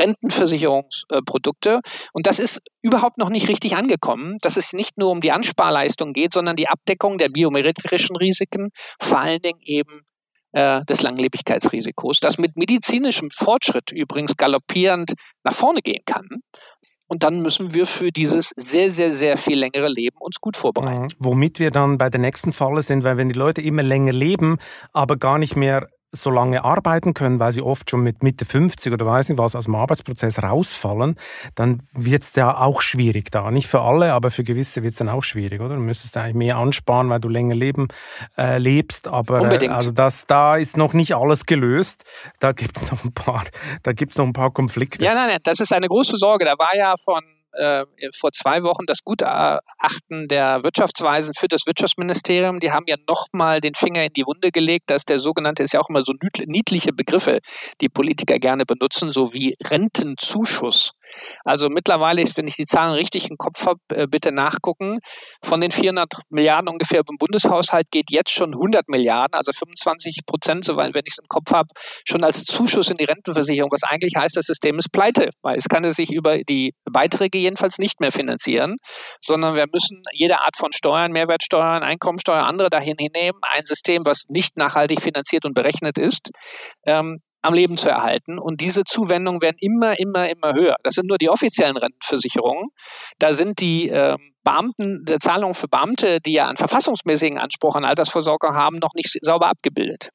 Rentenversicherungsprodukte. Und das ist überhaupt noch nicht richtig angekommen, dass es nicht nur um die Ansparleistung geht, sondern die Abdeckung der biometrischen Risiken, vor allen Dingen eben des Langlebigkeitsrisikos, das mit medizinischem Fortschritt übrigens galoppierend nach vorne gehen kann. Und dann müssen wir für dieses sehr, sehr, sehr viel längere Leben uns gut vorbereiten. Mhm. Womit wir dann bei der nächsten Falle sind, weil wenn die Leute immer länger leben, aber gar nicht mehr so lange arbeiten können, weil sie oft schon mit Mitte fünfzig oder weiß nicht was aus dem Arbeitsprozess rausfallen, dann wird es ja auch schwierig da. Nicht für alle, aber für gewisse wird es dann auch schwierig, oder? Du müsstest eigentlich mehr ansparen, weil du länger leben, äh, lebst. Aber äh, also das, da ist noch nicht alles gelöst. Da gibt es noch ein paar, da gibt's noch ein paar Konflikte. Ja, nein, nein, das ist eine große Sorge. Da war ja von Äh, vor zwei Wochen das Gutachten der Wirtschaftsweisen für das Wirtschaftsministerium. Die haben ja nochmal den Finger in die Wunde gelegt, dass der sogenannte, ist ja auch immer so niedliche Begriffe, die Politiker gerne benutzen, so wie Rentenzuschuss. Also mittlerweile, wenn ich die Zahlen richtig im Kopf habe, bitte nachgucken, von den vierhundert Milliarden ungefähr im Bundeshaushalt geht jetzt schon hundert Milliarden, also fünfundzwanzig Prozent, soweit wenn ich es im Kopf habe, schon als Zuschuss in die Rentenversicherung, was eigentlich heißt, das System ist pleite, weil es kann es sich über die Beiträge jedenfalls nicht mehr finanzieren, sondern wir müssen jede Art von Steuern, Mehrwertsteuern, Einkommensteuer, andere dahin hinnehmen, ein System, was nicht nachhaltig finanziert und berechnet ist, ähm, am Leben zu erhalten. Und diese Zuwendungen werden immer, immer, immer höher. Das sind nur die offiziellen Rentenversicherungen. Da sind die äh, Beamten, die Zahlungen für Beamte, die ja einen verfassungsmäßigen Anspruch an Altersvorsorge haben, noch nicht sauber abgebildet.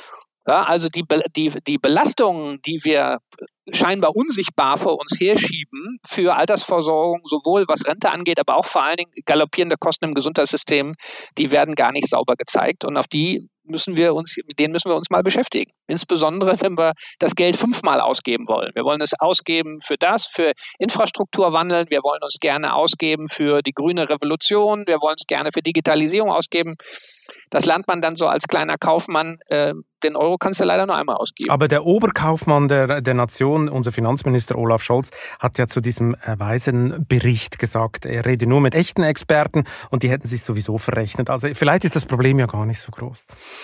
Ja, also die, die, die Belastungen, die wir scheinbar unsichtbar vor uns herschieben für Altersversorgung, sowohl was Rente angeht, aber auch vor allen Dingen galoppierende Kosten im Gesundheitssystem, die werden gar nicht sauber gezeigt. Und auf die müssen wir uns, mit denen müssen wir uns mal beschäftigen. Insbesondere, wenn wir das Geld fünfmal ausgeben wollen. Wir wollen es ausgeben für das, für Infrastrukturwandel. Wir wollen uns gerne ausgeben für die grüne Revolution. Wir wollen es gerne für Digitalisierung ausgeben. Das lernt man dann so als kleiner Kaufmann. Äh, den Euro kannst du leider nur einmal ausgeben. Aber der Oberkaufmann der, der Nation, unser Finanzminister Olaf Scholz, hat ja zu diesem äh, weisen Bericht gesagt, er rede nur mit echten Experten und die hätten sich sowieso verrechnet. Also vielleicht ist das Problem ja gar nicht so groß.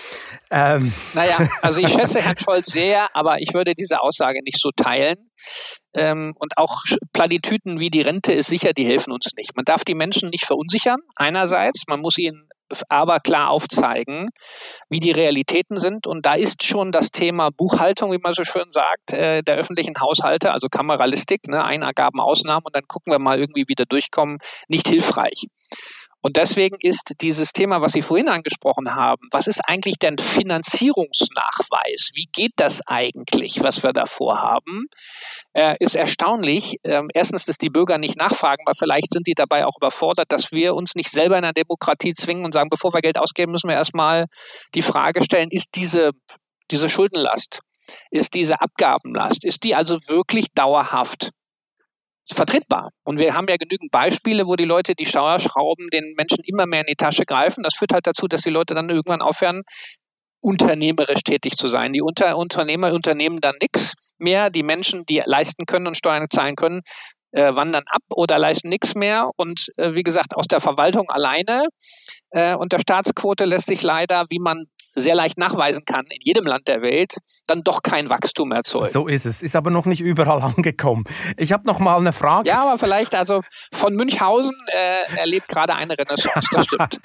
Ähm. Naja, also ich schätze Herrn Scholz sehr, aber ich würde diese Aussage nicht so teilen. Ähm, und auch Plattitüden wie die Rente ist sicher, die helfen uns nicht. Man darf die Menschen nicht verunsichern, einerseits. Man muss ihnen aber klar aufzeigen, wie die Realitäten sind. Und da ist schon das Thema Buchhaltung, wie man so schön sagt, äh, der öffentlichen Haushalte, also Kameralistik, ne, Eingaben, Ausnahmen und dann gucken wir mal irgendwie wieder durchkommen, nicht hilfreich. Und deswegen ist dieses Thema, was Sie vorhin angesprochen haben, was ist eigentlich denn Finanzierungsnachweis? Wie geht das eigentlich, was wir da vorhaben? Äh, ist erstaunlich. Ähm, erstens, dass die Bürger nicht nachfragen, weil vielleicht sind die dabei auch überfordert, dass wir uns nicht selber in einer Demokratie zwingen und sagen, bevor wir Geld ausgeben, müssen wir erstmal die Frage stellen, ist diese, diese Schuldenlast, ist diese Abgabenlast, ist die also wirklich dauerhaft vertretbar? Und wir haben ja genügend Beispiele, wo die Leute die Steuerschrauben den Menschen immer mehr in die Tasche greifen. Das führt halt dazu, dass die Leute dann irgendwann aufhören, unternehmerisch tätig zu sein. Die Unter- Unternehmer unternehmen dann nichts mehr. Die Menschen, die leisten können und Steuern zahlen können, äh, wandern ab oder leisten nichts mehr. Und äh, wie gesagt, aus der Verwaltung alleine äh, und der Staatsquote lässt sich leider, wie man sehr leicht nachweisen kann, in jedem Land der Welt, dann doch kein Wachstum erzeugen. So ist es. Ist aber noch nicht überall angekommen. Ich habe noch mal eine Frage. Ja, aber vielleicht, also von Münchhausen äh, erlebt gerade eine Renaissance, das stimmt.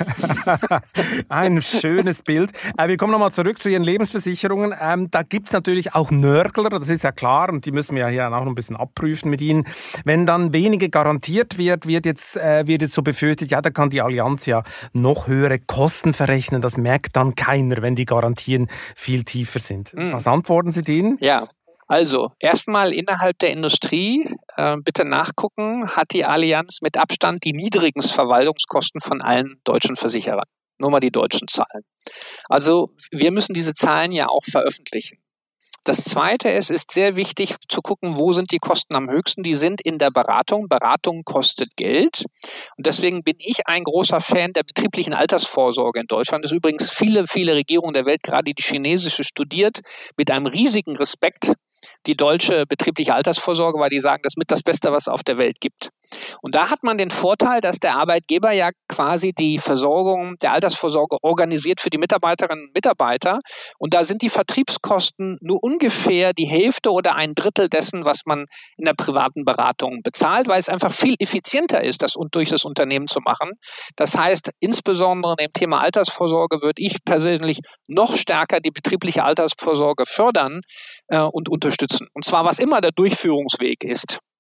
Ein schönes Bild. Äh, wir kommen noch mal zurück zu Ihren Lebensversicherungen. Ähm, da gibt's natürlich auch Nörgler, das ist ja klar, und die müssen wir ja hier auch noch ein bisschen abprüfen mit Ihnen. Wenn dann wenige garantiert wird, wird jetzt, äh, wird jetzt so befürchtet, ja, da kann die Allianz ja noch höhere Kosten verrechnen. Das merkt dann keiner, wenn die Garantien viel tiefer sind. Mhm. Was antworten Sie denen? Ja, also erstmal innerhalb der Industrie, äh, bitte nachgucken, hat die Allianz mit Abstand die niedrigsten Verwaltungskosten von allen deutschen Versicherern. Nur mal die deutschen Zahlen. Also wir müssen diese Zahlen ja auch veröffentlichen. Das Zweite ist, ist sehr wichtig zu gucken, wo sind die Kosten am höchsten. Die sind in der Beratung. Beratung kostet Geld. Und deswegen bin ich ein großer Fan der betrieblichen Altersvorsorge in Deutschland. Das ist übrigens viele, viele Regierungen der Welt, gerade die chinesische, studiert mit einem riesigen Respekt die deutsche betriebliche Altersvorsorge, weil die sagen, das ist mit das Beste, was es auf der Welt gibt. Und da hat man den Vorteil, dass der Arbeitgeber ja quasi die Versorgung der Altersvorsorge organisiert für die Mitarbeiterinnen und Mitarbeiter. Und da sind die Vertriebskosten nur ungefähr die Hälfte oder ein Drittel dessen, was man in der privaten Beratung bezahlt, weil es einfach viel effizienter ist, das durch das Unternehmen zu machen. Das heißt, insbesondere im Thema Altersvorsorge würde ich persönlich noch stärker die betriebliche Altersvorsorge fördern äh, und unterstützen. Und zwar, was immer der Durchführungsweg ist.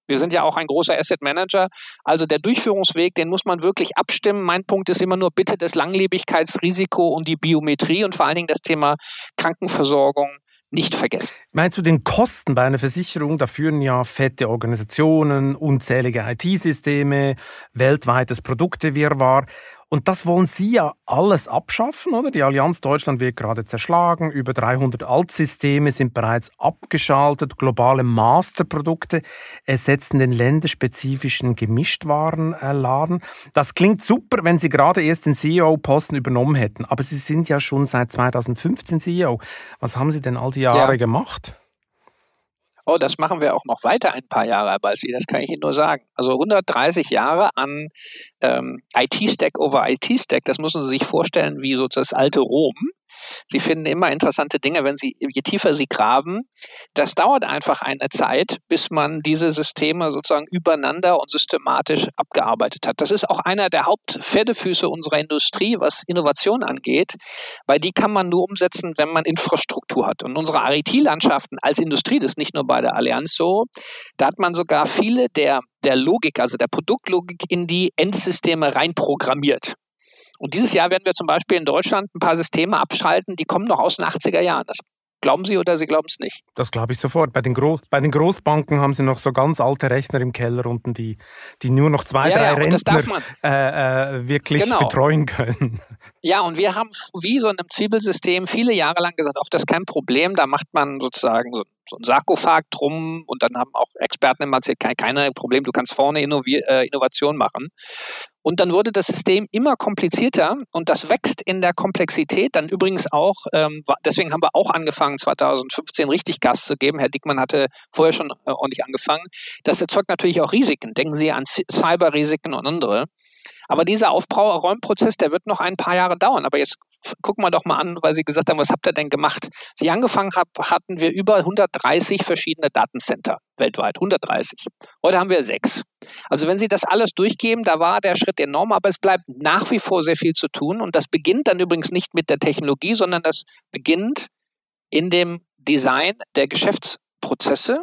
Wir sind ja auch ein großer Asset Manager. Also der Durchführungsweg, den muss man wirklich abstimmen. Mein Punkt ist immer nur bitte das Langlebigkeitsrisiko und die Biometrie und vor allen Dingen das Thema Krankenversorgung nicht vergessen. Meinst du den Kosten bei einer Versicherung? Da führen ja fette Organisationen, unzählige I T-Systeme, weltweites Produktewirrwarr. Und das wollen Sie ja alles abschaffen, oder? Die Allianz Deutschland wird gerade zerschlagen. Über dreihundert Altsysteme sind bereits abgeschaltet. Globale Masterprodukte ersetzen den länderspezifischen Gemischtwarenladen. Das klingt super, wenn Sie gerade erst den C E O-Posten übernommen hätten. Aber Sie sind ja schon seit zweitausendfünfzehn C E O. Was haben Sie denn all die Jahre ja. gemacht? Oh, das machen wir auch noch weiter ein paar Jahre, Herr Balzli, das kann ich Ihnen nur sagen. Also hundertdreißig Jahre an ähm, I T-Stack over I T-Stack, das müssen Sie sich vorstellen wie so das alte Rom. Sie finden immer interessante Dinge, wenn Sie, je tiefer Sie graben. Das dauert einfach eine Zeit, bis man diese Systeme sozusagen übereinander und systematisch abgearbeitet hat. Das ist auch einer der Hauptpferdefüße unserer Industrie, was Innovation angeht, weil die kann man nur umsetzen, wenn man Infrastruktur hat. Und unsere I T-Landschaften als Industrie, das ist nicht nur bei der Allianz so, da hat man sogar viele der, der Logik, also der Produktlogik in die Endsysteme reinprogrammiert. Und dieses Jahr werden wir zum Beispiel in Deutschland ein paar Systeme abschalten, die kommen noch aus den achtziger Jahren. Das glauben Sie oder Sie glauben es nicht? Das glaube ich sofort. Bei den, Gro- bei den Großbanken haben Sie noch so ganz alte Rechner im Keller unten, die, die nur noch zwei, ja, drei ja, Rentner äh, äh, wirklich genau. betreuen können. Ja, und wir haben wie so in einem Zwiebelsystem viele Jahre lang gesagt, auch das ist kein Problem, da macht man sozusagen so, so ein Sarkophag drum und dann haben auch Experten immer erzählt, kein, kein Problem, du kannst vorne Innovi- äh, Innovation machen. Und dann wurde das System immer komplizierter und das wächst in der Komplexität. Dann übrigens auch, ähm, deswegen haben wir auch angefangen, zweitausendfünfzehn richtig Gas zu geben. Herr Dickmann hatte vorher schon äh, ordentlich angefangen. Das erzeugt natürlich auch Risiken. Denken Sie an Z- Cyberrisiken und andere. Aber dieser Aufbauräumprozess, der wird noch ein paar Jahre dauern. Aber jetzt gucken wir doch mal an, weil Sie gesagt haben, was habt ihr denn gemacht? Als ich angefangen habe, hatten wir über hundertdreißig verschiedene Datencenter weltweit. hundertdreißig. Heute haben wir sechs. Also wenn Sie das alles durchgeben, da war der Schritt enorm, aber es bleibt nach wie vor sehr viel zu tun. Und das beginnt dann übrigens nicht mit der Technologie, sondern das beginnt in dem Design der Geschäftsprozesse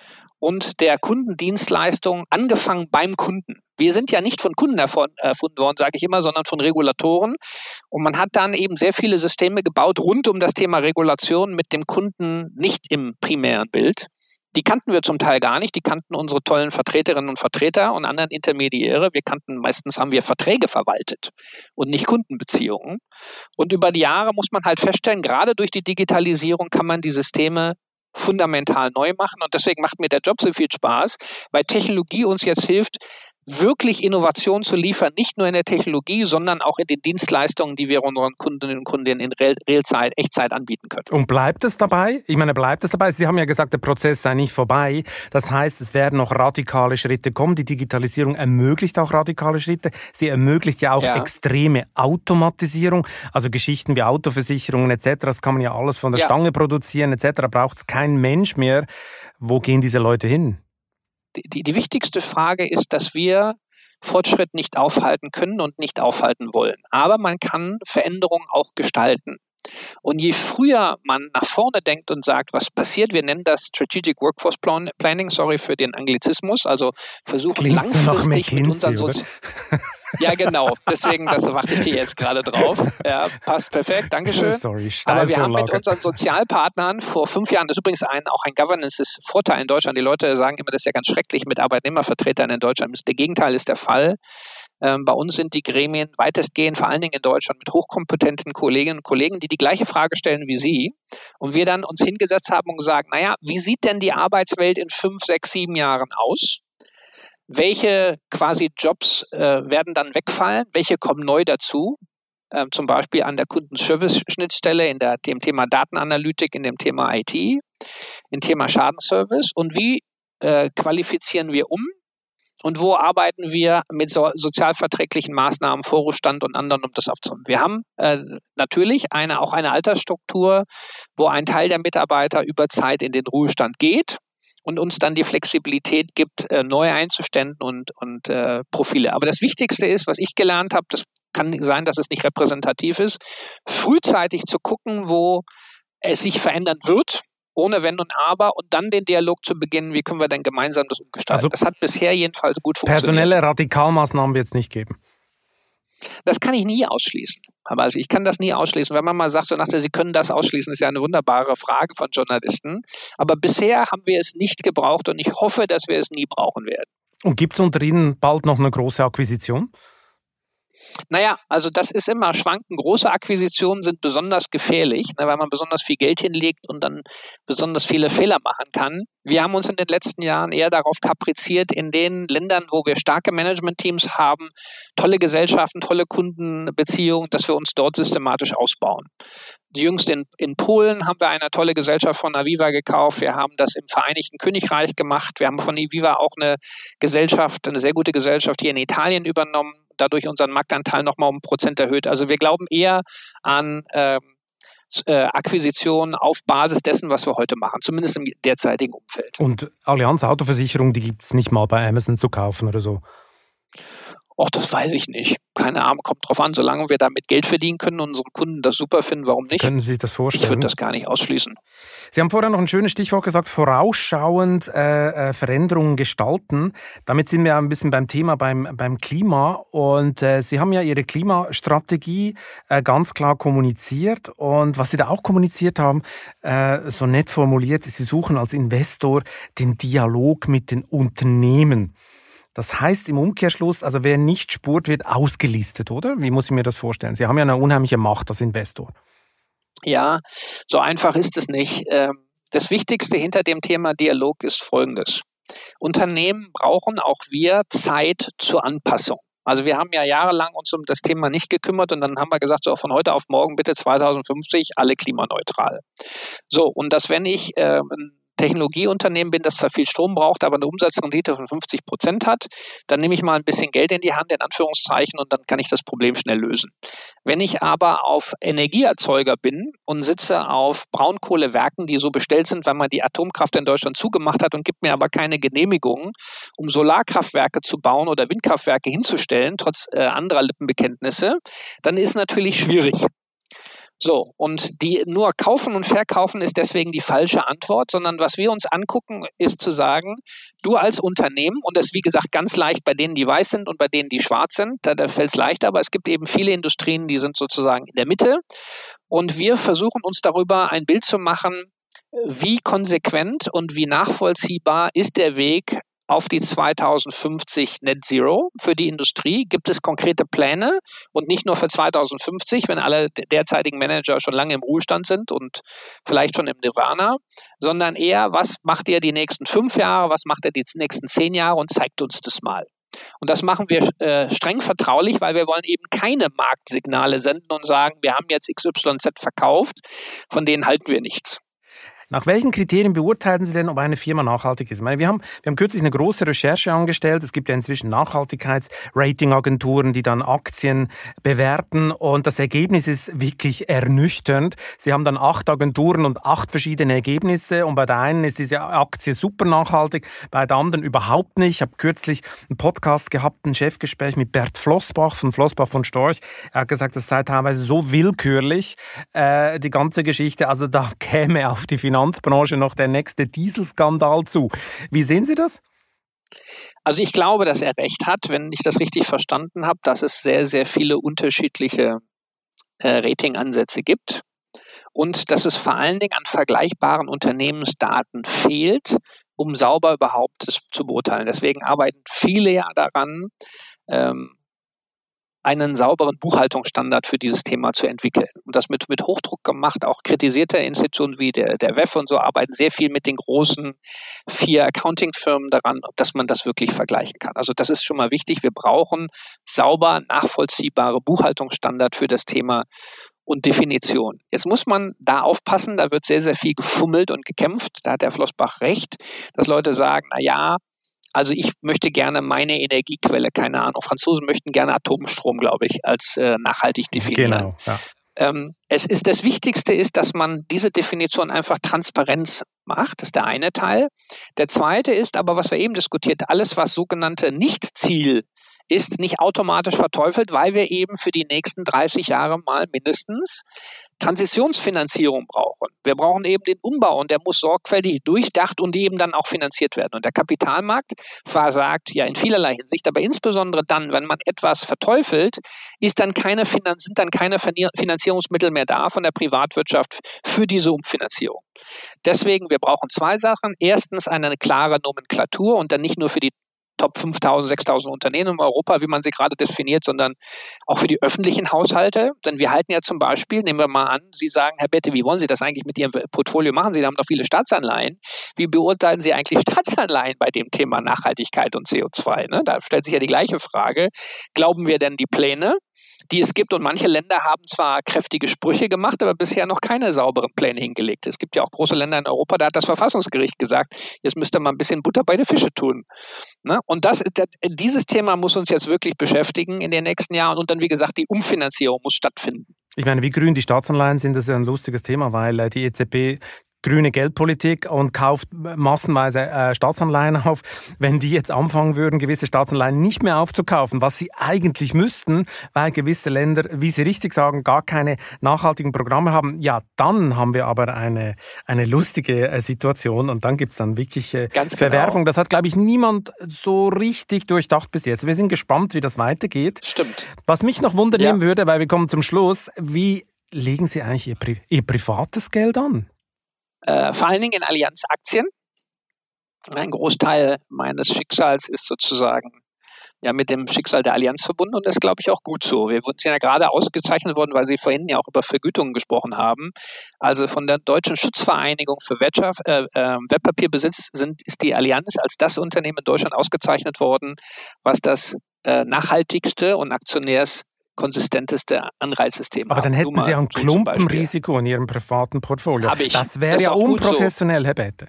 und der Kundendienstleistung, angefangen beim Kunden. Wir sind ja nicht von Kunden erfunden worden, sage ich immer, sondern von Regulatoren. Und man hat dann eben sehr viele Systeme gebaut rund um das Thema Regulation mit dem Kunden nicht im primären Bild. Die kannten wir zum Teil gar nicht. Die kannten unsere tollen Vertreterinnen und Vertreter und anderen Intermediäre. Wir kannten, meistens haben wir Verträge verwaltet und nicht Kundenbeziehungen. Und über die Jahre muss man halt feststellen, gerade durch die Digitalisierung kann man die Systeme fundamental neu machen. Und deswegen macht mir der Job so viel Spaß, weil Technologie uns jetzt hilft, wirklich Innovation zu liefern, nicht nur in der Technologie, sondern auch in den Dienstleistungen, die wir unseren Kundinnen und Kunden in Realzeit, Echtzeit anbieten können. Und bleibt es dabei? Ich meine, bleibt es dabei? Sie haben ja gesagt, der Prozess sei nicht vorbei. Das heißt, es werden noch radikale Schritte kommen. Die Digitalisierung ermöglicht auch radikale Schritte. Sie ermöglicht ja auch ja. extreme Automatisierung. Also Geschichten wie Autoversicherungen et cetera. Das kann man ja alles von der ja. Stange produzieren et cetera. Braucht es kein Mensch mehr. Wo gehen diese Leute hin? Die, die wichtigste Frage ist, dass wir Fortschritt nicht aufhalten können und nicht aufhalten wollen. Aber man kann Veränderungen auch gestalten. Und je früher man nach vorne denkt und sagt, was passiert, wir nennen das Strategic Workforce Planning, sorry für den Anglizismus, also versuchen Klingt langfristig mit unseren Sozi- Ja, genau, deswegen, das warte ich dir jetzt gerade drauf. Ja, passt perfekt, Dankeschön. Sorry, Aber wir haben mit unseren Sozialpartnern vor fünf Jahren, das ist übrigens ein, auch ein Governance-Vorteil in Deutschland, die Leute sagen immer, das ist ja ganz schrecklich mit Arbeitnehmervertretern in Deutschland. Der Gegenteil ist der Fall. Ähm, bei uns sind die Gremien weitestgehend, vor allen Dingen in Deutschland, mit hochkompetenten Kolleginnen und Kollegen, die die gleiche Frage stellen wie Sie. Und wir dann uns hingesetzt haben und gesagt, naja, wie sieht denn die Arbeitswelt in fünf, sechs, sieben Jahren aus? Welche quasi Jobs äh, werden dann wegfallen? Welche kommen neu dazu? Ähm, zum Beispiel an der Kundenservice-Schnittstelle, in der, dem Thema Datenanalytik, in dem Thema I T, im Thema Schadenservice. Und wie äh, qualifizieren wir um? Und wo arbeiten wir mit so sozialverträglichen Maßnahmen, Vorruhestand und anderen, um das aufzunehmen? Wir haben äh, natürlich eine, auch eine Altersstruktur, wo ein Teil der Mitarbeiter über Zeit in den Ruhestand geht und uns dann die Flexibilität gibt, äh, neu einzustellen und, und äh, Profile. Aber das Wichtigste ist, was ich gelernt habe, das kann sein, dass es nicht repräsentativ ist, frühzeitig zu gucken, wo es sich verändern wird ohne Wenn und Aber und dann den Dialog zu beginnen, wie können wir denn gemeinsam das umgestalten. Also das hat bisher jedenfalls gut funktioniert. Personelle Radikalmaßnahmen wird es nicht geben. Das kann ich nie ausschließen. Aber also ich kann das nie ausschließen. Wenn man mal sagt, so nach der, Sie können das ausschließen, ist ja eine wunderbare Frage von Journalisten. Aber bisher haben wir es nicht gebraucht und ich hoffe, dass wir es nie brauchen werden. Und gibt es unter Ihnen bald noch eine große Akquisition? Naja, also das ist immer schwanken. Große Akquisitionen sind besonders gefährlich, ne, weil man besonders viel Geld hinlegt und dann besonders viele Fehler machen kann. Wir haben uns in den letzten Jahren eher darauf kapriziert, in den Ländern, wo wir starke Managementteams haben, tolle Gesellschaften, tolle Kundenbeziehungen, dass wir uns dort systematisch ausbauen. Jüngst in, in Polen haben wir eine tolle Gesellschaft von Aviva gekauft. Wir haben das im Vereinigten Königreich gemacht. Wir haben von Aviva auch eine Gesellschaft, eine sehr gute Gesellschaft hier in Italien übernommen, dadurch unseren Marktanteil nochmal um ein Prozent erhöht. Also wir glauben eher an ähm, äh, Akquisitionen auf Basis dessen, was wir heute machen, zumindest im derzeitigen Umfeld. Und Allianz Autoversicherung, die gibt es nicht mal bei Amazon zu kaufen oder so? Och, das weiß ich nicht. Keine Ahnung, kommt drauf an. Solange wir damit Geld verdienen können und unsere Kunden das super finden, warum nicht? Können Sie sich das vorstellen? Ich würde das gar nicht ausschließen. Sie haben vorher noch ein schönes Stichwort gesagt, vorausschauend äh, äh, Veränderungen gestalten. Damit sind wir ein bisschen beim Thema, beim, beim Klima. Und äh, Sie haben ja Ihre Klimastrategie äh, ganz klar kommuniziert. Und was Sie da auch kommuniziert haben, äh, so nett formuliert, Sie suchen als Investor den Dialog mit den Unternehmen. Das heißt im Umkehrschluss, also wer nicht spurt, wird ausgelistet, oder? Wie muss ich mir das vorstellen? Sie haben ja eine unheimliche Macht als Investor. Ja, so einfach ist es nicht. Das Wichtigste hinter dem Thema Dialog ist Folgendes. Unternehmen brauchen auch wir Zeit zur Anpassung. Also wir haben ja jahrelang uns um das Thema nicht gekümmert und dann haben wir gesagt, so von heute auf morgen bitte zweitausendfünfzig alle klimaneutral. So, und dass wenn ich äh, ein Technologieunternehmen bin, das zwar viel Strom braucht, aber eine Umsatzrendite von fünfzig Prozent hat, dann nehme ich mal ein bisschen Geld in die Hand, in Anführungszeichen, und dann kann ich das Problem schnell lösen. Wenn ich aber auf Energieerzeuger bin und sitze auf Braunkohlewerken, die so bestellt sind, weil man die Atomkraft in Deutschland zugemacht hat und gibt mir aber keine Genehmigungen, um Solarkraftwerke zu bauen oder Windkraftwerke hinzustellen, trotz äh, anderer Lippenbekenntnisse, dann ist natürlich schwierig. So, und die nur kaufen und verkaufen ist deswegen die falsche Antwort, sondern was wir uns angucken, ist zu sagen, du als Unternehmen, und das ist wie gesagt ganz leicht bei denen, die weiß sind und bei denen, die schwarz sind, da, da fällt es leichter, aber es gibt eben viele Industrien, die sind sozusagen in der Mitte und wir versuchen uns darüber ein Bild zu machen, wie konsequent und wie nachvollziehbar ist der Weg auf die zweitausendfünfzig Net Zero für die Industrie? Gibt es konkrete Pläne und nicht nur für zweitausendfünfzig, wenn alle derzeitigen Manager schon lange im Ruhestand sind und vielleicht schon im Nirvana, sondern eher, was macht ihr die nächsten fünf Jahre, was macht ihr die nächsten zehn Jahre und zeigt uns das mal. Und das machen wir äh, streng vertraulich, weil wir wollen eben keine Marktsignale senden und sagen, wir haben jetzt X Y Z verkauft, von denen halten wir nichts. Nach welchen Kriterien beurteilen Sie denn, ob eine Firma nachhaltig ist? Ich meine, wir haben, wir haben kürzlich eine große Recherche angestellt. Es gibt ja inzwischen Nachhaltigkeitsratingagenturen, die dann Aktien bewerten. Und das Ergebnis ist wirklich ernüchternd. Sie haben dann acht Agenturen und acht verschiedene Ergebnisse. Und bei der einen ist diese Aktie super nachhaltig, bei der anderen überhaupt nicht. Ich habe kürzlich einen Podcast gehabt, ein Chefgespräch mit Bert Flossbach von Flossbach von Storch. Er hat gesagt, das sei teilweise so willkürlich, äh, die ganze Geschichte. Also da käme auf die Finanzbranche noch der nächste Dieselskandal zu. Wie sehen Sie das? Also ich glaube, dass er recht hat, wenn ich das richtig verstanden habe, dass es sehr, sehr viele unterschiedliche äh, Ratingansätze gibt und dass es vor allen Dingen an vergleichbaren Unternehmensdaten fehlt, um sauber überhaupt das zu beurteilen. Deswegen arbeiten viele ja daran, ähm, einen sauberen Buchhaltungsstandard für dieses Thema zu entwickeln. Und das mit, mit Hochdruck gemacht. Auch kritisierte Institutionen wie der, der W E F und so arbeiten sehr viel mit den großen vier Accounting-Firmen daran, dass man das wirklich vergleichen kann. Also das ist schon mal wichtig. Wir brauchen sauber nachvollziehbare Buchhaltungsstandard für das Thema und Definition. Jetzt muss man da aufpassen, da wird sehr, sehr viel gefummelt und gekämpft. Da hat der Flossbach recht, dass Leute sagen, na ja, also ich möchte gerne meine Energiequelle, keine Ahnung, Franzosen möchten gerne Atomstrom, glaube ich, als äh, nachhaltig definieren. Genau, ja. Ähm, es ist, das Wichtigste ist, dass man diese Definition einfach Transparenz macht. Das ist der eine Teil. Der zweite ist aber, was wir eben diskutiert, alles, was sogenannte Nicht-Ziel ist, nicht automatisch verteufelt, weil wir eben für die nächsten dreißig Jahre mal mindestens Transitionsfinanzierung brauchen. Wir brauchen eben den Umbau und der muss sorgfältig durchdacht und eben dann auch finanziert werden. Und der Kapitalmarkt versagt ja in vielerlei Hinsicht, aber insbesondere dann, wenn man etwas verteufelt, ist dann keine Finanz- sind dann keine Finanzierungsmittel mehr da von der Privatwirtschaft für diese Umfinanzierung. Deswegen, wir brauchen zwei Sachen. Erstens eine klare Nomenklatur und dann nicht nur für die Top fünftausend, sechstausend Unternehmen in Europa, wie man sie gerade definiert, sondern auch für die öffentlichen Haushalte. Denn wir halten ja zum Beispiel, nehmen wir mal an, Sie sagen, Herr Bette, wie wollen Sie das eigentlich mit Ihrem Portfolio machen? Sie haben doch viele Staatsanleihen. Wie beurteilen Sie eigentlich Staatsanleihen bei dem Thema Nachhaltigkeit und C O zwei? Ne? Da stellt sich ja die gleiche Frage. Glauben wir denn die Pläne, die es gibt? Und manche Länder haben zwar kräftige Sprüche gemacht, aber bisher noch keine sauberen Pläne hingelegt. Es gibt ja auch große Länder in Europa, da hat das Verfassungsgericht gesagt, jetzt müsste man ein bisschen Butter bei den Fische tun. Ne? Und das, das, dieses Thema muss uns jetzt wirklich beschäftigen in den nächsten Jahren. Und dann, wie gesagt, die Umfinanzierung muss stattfinden. Ich meine, wie grün die Staatsanleihen sind, das ist ja ein lustiges Thema, weil die E Z B grüne Geldpolitik und kauft massenweise äh, Staatsanleihen auf. Wenn die jetzt anfangen würden, gewisse Staatsanleihen nicht mehr aufzukaufen, was sie eigentlich müssten, weil gewisse Länder, wie Sie richtig sagen, gar keine nachhaltigen Programme haben, ja, dann haben wir aber eine, eine lustige äh, Situation und dann gibt's dann wirklich äh, Verwerfung. Genau. Das hat, glaube ich, niemand so richtig durchdacht bis jetzt. Wir sind gespannt, wie das weitergeht. Stimmt. Was mich noch wundern ja. würde, weil wir kommen zum Schluss, wie legen Sie eigentlich Ihr, Pri- Ihr privates Geld an? Äh, vor allen Dingen in Allianz-Aktien. Ein Großteil meines Schicksals ist sozusagen ja mit dem Schicksal der Allianz verbunden und das ist, glaube ich, auch gut so. Wir sind ja gerade ausgezeichnet worden, weil Sie vorhin ja auch über Vergütungen gesprochen haben. Also von der Deutschen Schutzvereinigung für Wirtschaft, äh, äh, Wertpapierbesitz sind, ist die Allianz als das Unternehmen in Deutschland ausgezeichnet worden, was das äh, nachhaltigste und aktionärs konsistenteste Anreizsystem. Aber dann haben. hätten Sie auch ein Klumpenrisiko in Ihrem privaten Portfolio. Hab ich. Das wäre das ja unprofessionell, so. Herr Bette.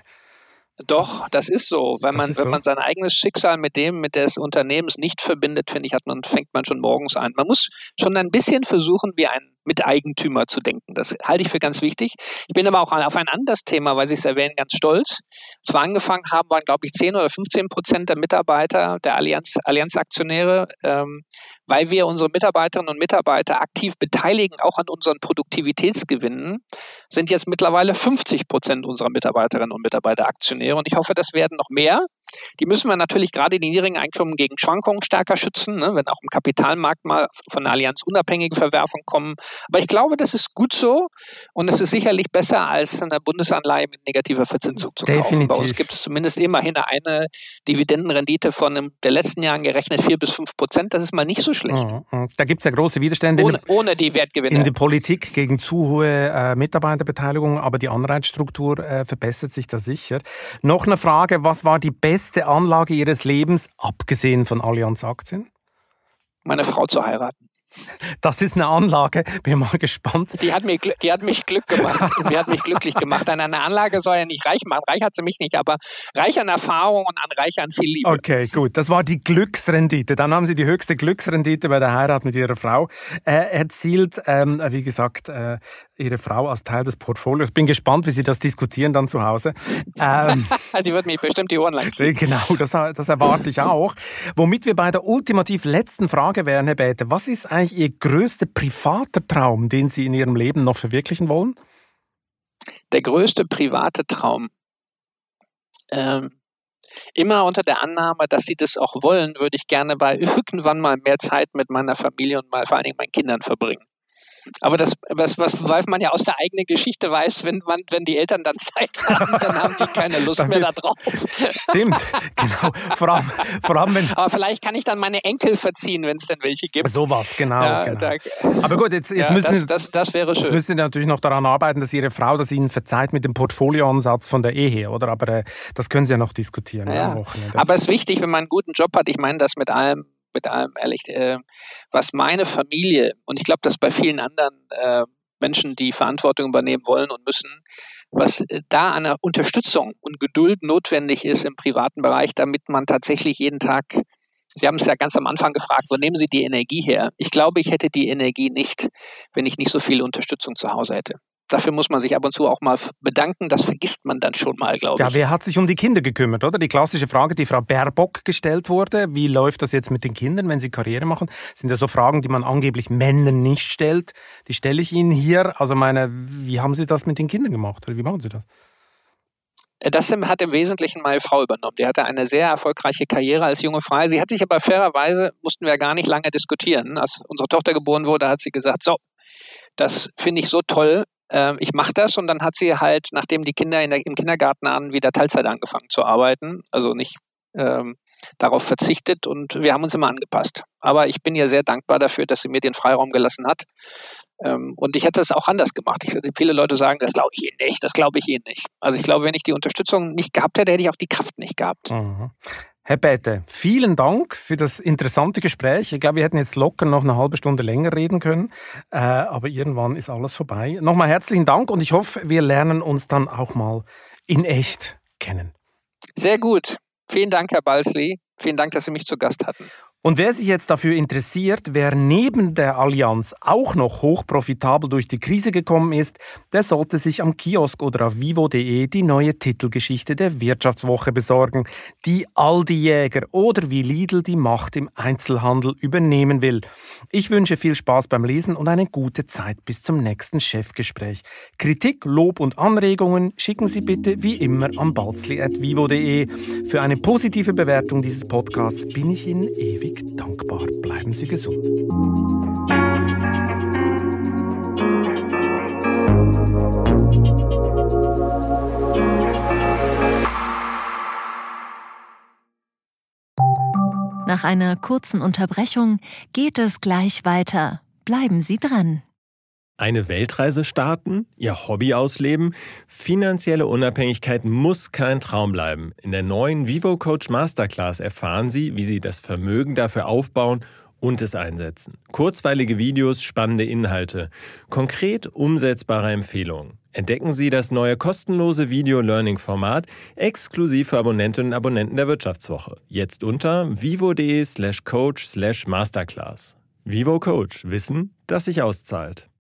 Doch, das ist so. Wenn das man, wenn so. man sein eigenes Schicksal mit dem, mit des Unternehmens nicht verbindet, finde ich, hat man, fängt man schon morgens an. Man muss schon ein bisschen versuchen, wie ein Miteigentümer zu denken. Das halte ich für ganz wichtig. Ich bin aber auch auf ein anderes Thema, weil Sie es erwähnen, ganz stolz. Zwar angefangen haben, waren, glaube ich, zehn oder fünfzehn Prozent der Mitarbeiter, der Allianz, Allianz-Aktionäre, ähm, weil wir unsere Mitarbeiterinnen und Mitarbeiter aktiv beteiligen, auch an unseren Produktivitätsgewinnen, sind jetzt mittlerweile fünfzig Prozent unserer Mitarbeiterinnen und Mitarbeiter Aktionäre. Und ich hoffe, das werden noch mehr. Die müssen wir natürlich gerade die niedrigen Einkommen gegen Schwankungen stärker schützen, ne, wenn auch im Kapitalmarkt mal von der Allianz unabhängige Verwerfungen kommen. Aber ich glaube, das ist gut so und es ist sicherlich besser, als eine Bundesanleihe mit negativer Verzinsung zu kaufen. Definitiv. Bei uns gibt es zumindest immerhin eine Dividendenrendite von einem, der letzten Jahren gerechnet vier bis fünf Prozent. Das ist mal nicht so schlecht. Mhm. Da gibt es ja große Widerstände ohne, in, ohne die Wertgewinne. in der Politik gegen zu hohe äh, Mitarbeiterbeteiligung, aber die Anreizstruktur äh, verbessert sich da sicher. Noch eine Frage, was war die beste Anlage Ihres Lebens, abgesehen von Allianz-Aktien? Meine Frau zu heiraten. Das ist eine Anlage, bin mal gespannt. Die hat, mir, die hat mich Glück gemacht. Die hat mich glücklich gemacht. An eine Anlage soll ja nicht reich machen. Reich hat sie mich nicht, aber reich an Erfahrung und an reich an viel Liebe. Okay, gut. Das war die Glücksrendite. Dann haben Sie die höchste Glücksrendite bei der Heirat mit Ihrer Frau äh, erzielt. Ähm, wie gesagt, äh, Ihre Frau als Teil des Portfolios. Bin gespannt, wie Sie das diskutieren dann zu Hause. Ähm, die wird mich bestimmt die Ohren lang ziehen. Genau, das, das erwarte ich auch. Womit wir bei der ultimativ letzten Frage wären, Herr Bäte. Was ist eigentlich Ihr größter privater Traum, den Sie in Ihrem Leben noch verwirklichen wollen? Der größte private Traum. Ähm, immer unter der Annahme, dass Sie das auch wollen, würde ich gerne bei irgendwann mal mehr Zeit mit meiner Familie und mal vor allen Dingen meinen Kindern verbringen. Aber das, was, was, weil man ja aus der eigenen Geschichte weiß, wenn man, wenn die Eltern dann Zeit haben, dann haben die keine Lust dann mehr da drauf. Stimmt, genau. Vor allem, vor allem wenn Aber vielleicht kann ich dann meine Enkel verziehen, wenn es denn welche gibt. Sowas, genau. Ja, genau. Da, Aber gut, jetzt, jetzt ja, müssen das, Sie, das, das wäre schön. Jetzt müssen Sie natürlich noch daran arbeiten, dass Ihre Frau das Ihnen verzeiht mit dem Portfolioansatz von der Ehe, oder? Aber äh, das können Sie ja noch diskutieren. Ja, am Wochenende. Aber es ist wichtig, wenn man einen guten Job hat, ich meine das mit allem, mit allem ehrlich, äh, was meine Familie, und ich glaube, das bei vielen anderen äh, Menschen, die Verantwortung übernehmen wollen und müssen, was da an der Unterstützung und Geduld notwendig ist im privaten Bereich, damit man tatsächlich jeden Tag, Sie haben es ja ganz am Anfang gefragt, wo nehmen Sie die Energie her? Ich glaube, ich hätte die Energie nicht, wenn ich nicht so viel Unterstützung zu Hause hätte. dafür muss man sich ab und zu auch mal bedanken. Das vergisst man dann schon mal, glaube ich. Ja, wer hat sich um die Kinder gekümmert, oder? Die klassische Frage, die Frau Baerbock gestellt wurde. Wie läuft das jetzt mit den Kindern, wenn sie Karriere machen? Das sind ja so Fragen, die man angeblich Männern nicht stellt. Die stelle ich Ihnen hier. Also meine, wie haben Sie das mit den Kindern gemacht? Oder wie machen Sie das? Das hat im Wesentlichen meine Frau übernommen. Die hatte eine sehr erfolgreiche Karriere als junge Frau. Sie hat sich aber fairerweise, mussten wir gar nicht lange diskutieren. Als unsere Tochter geboren wurde, hat sie gesagt, so, das finde ich so toll, äh, ich mache das. Und dann hat sie halt, nachdem die Kinder in der, im Kindergarten waren, wieder Teilzeit angefangen zu arbeiten. Also nicht ähm, darauf verzichtet und wir haben uns immer angepasst. Aber ich bin ihr sehr dankbar dafür, dass sie mir den Freiraum gelassen hat. Ähm, und ich hätte es auch anders gemacht. Ich, viele Leute sagen, das glaube ich Ihnen nicht, das glaube ich Ihnen nicht. Also ich glaube, wenn ich die Unterstützung nicht gehabt hätte, hätte ich auch die Kraft nicht gehabt. Mhm. Herr Bäte, vielen Dank für das interessante Gespräch. Ich glaube, wir hätten jetzt locker noch eine halbe Stunde länger reden können, äh, aber irgendwann ist alles vorbei. Nochmal herzlichen Dank und ich hoffe, wir lernen uns dann auch mal in echt kennen. Sehr gut. Vielen Dank, Herr Balzli. Vielen Dank, dass Sie mich zu Gast hatten. Und wer sich jetzt dafür interessiert, wer neben der Allianz auch noch hochprofitabel durch die Krise gekommen ist, der sollte sich am Kiosk oder auf vivo punkt de die neue Titelgeschichte der Wirtschaftswoche besorgen, die Aldi-Jäger oder wie Lidl die Macht im Einzelhandel übernehmen will. Ich wünsche viel Spaß beim Lesen und eine gute Zeit bis zum nächsten Chefgespräch. Kritik, Lob und Anregungen schicken Sie bitte wie immer an balzli at vivo punkt de. Für eine positive Bewertung dieses Podcasts bin ich Ihnen ewig dankbar. Bleiben Sie gesund. Nach einer kurzen Unterbrechung geht es gleich weiter. Bleiben Sie dran. Eine Weltreise starten? Ihr Hobby ausleben? Finanzielle Unabhängigkeit muss kein Traum bleiben. In der neuen Vivo Coach Masterclass erfahren Sie, wie Sie das Vermögen dafür aufbauen und es einsetzen. Kurzweilige Videos, spannende Inhalte, konkret umsetzbare Empfehlungen. Entdecken Sie das neue kostenlose Video-Learning-Format exklusiv für Abonnentinnen und Abonnenten der Wirtschaftswoche. Jetzt unter vivo punkt de slash coach slash masterclass. Vivo Coach. Wissen, das sich auszahlt.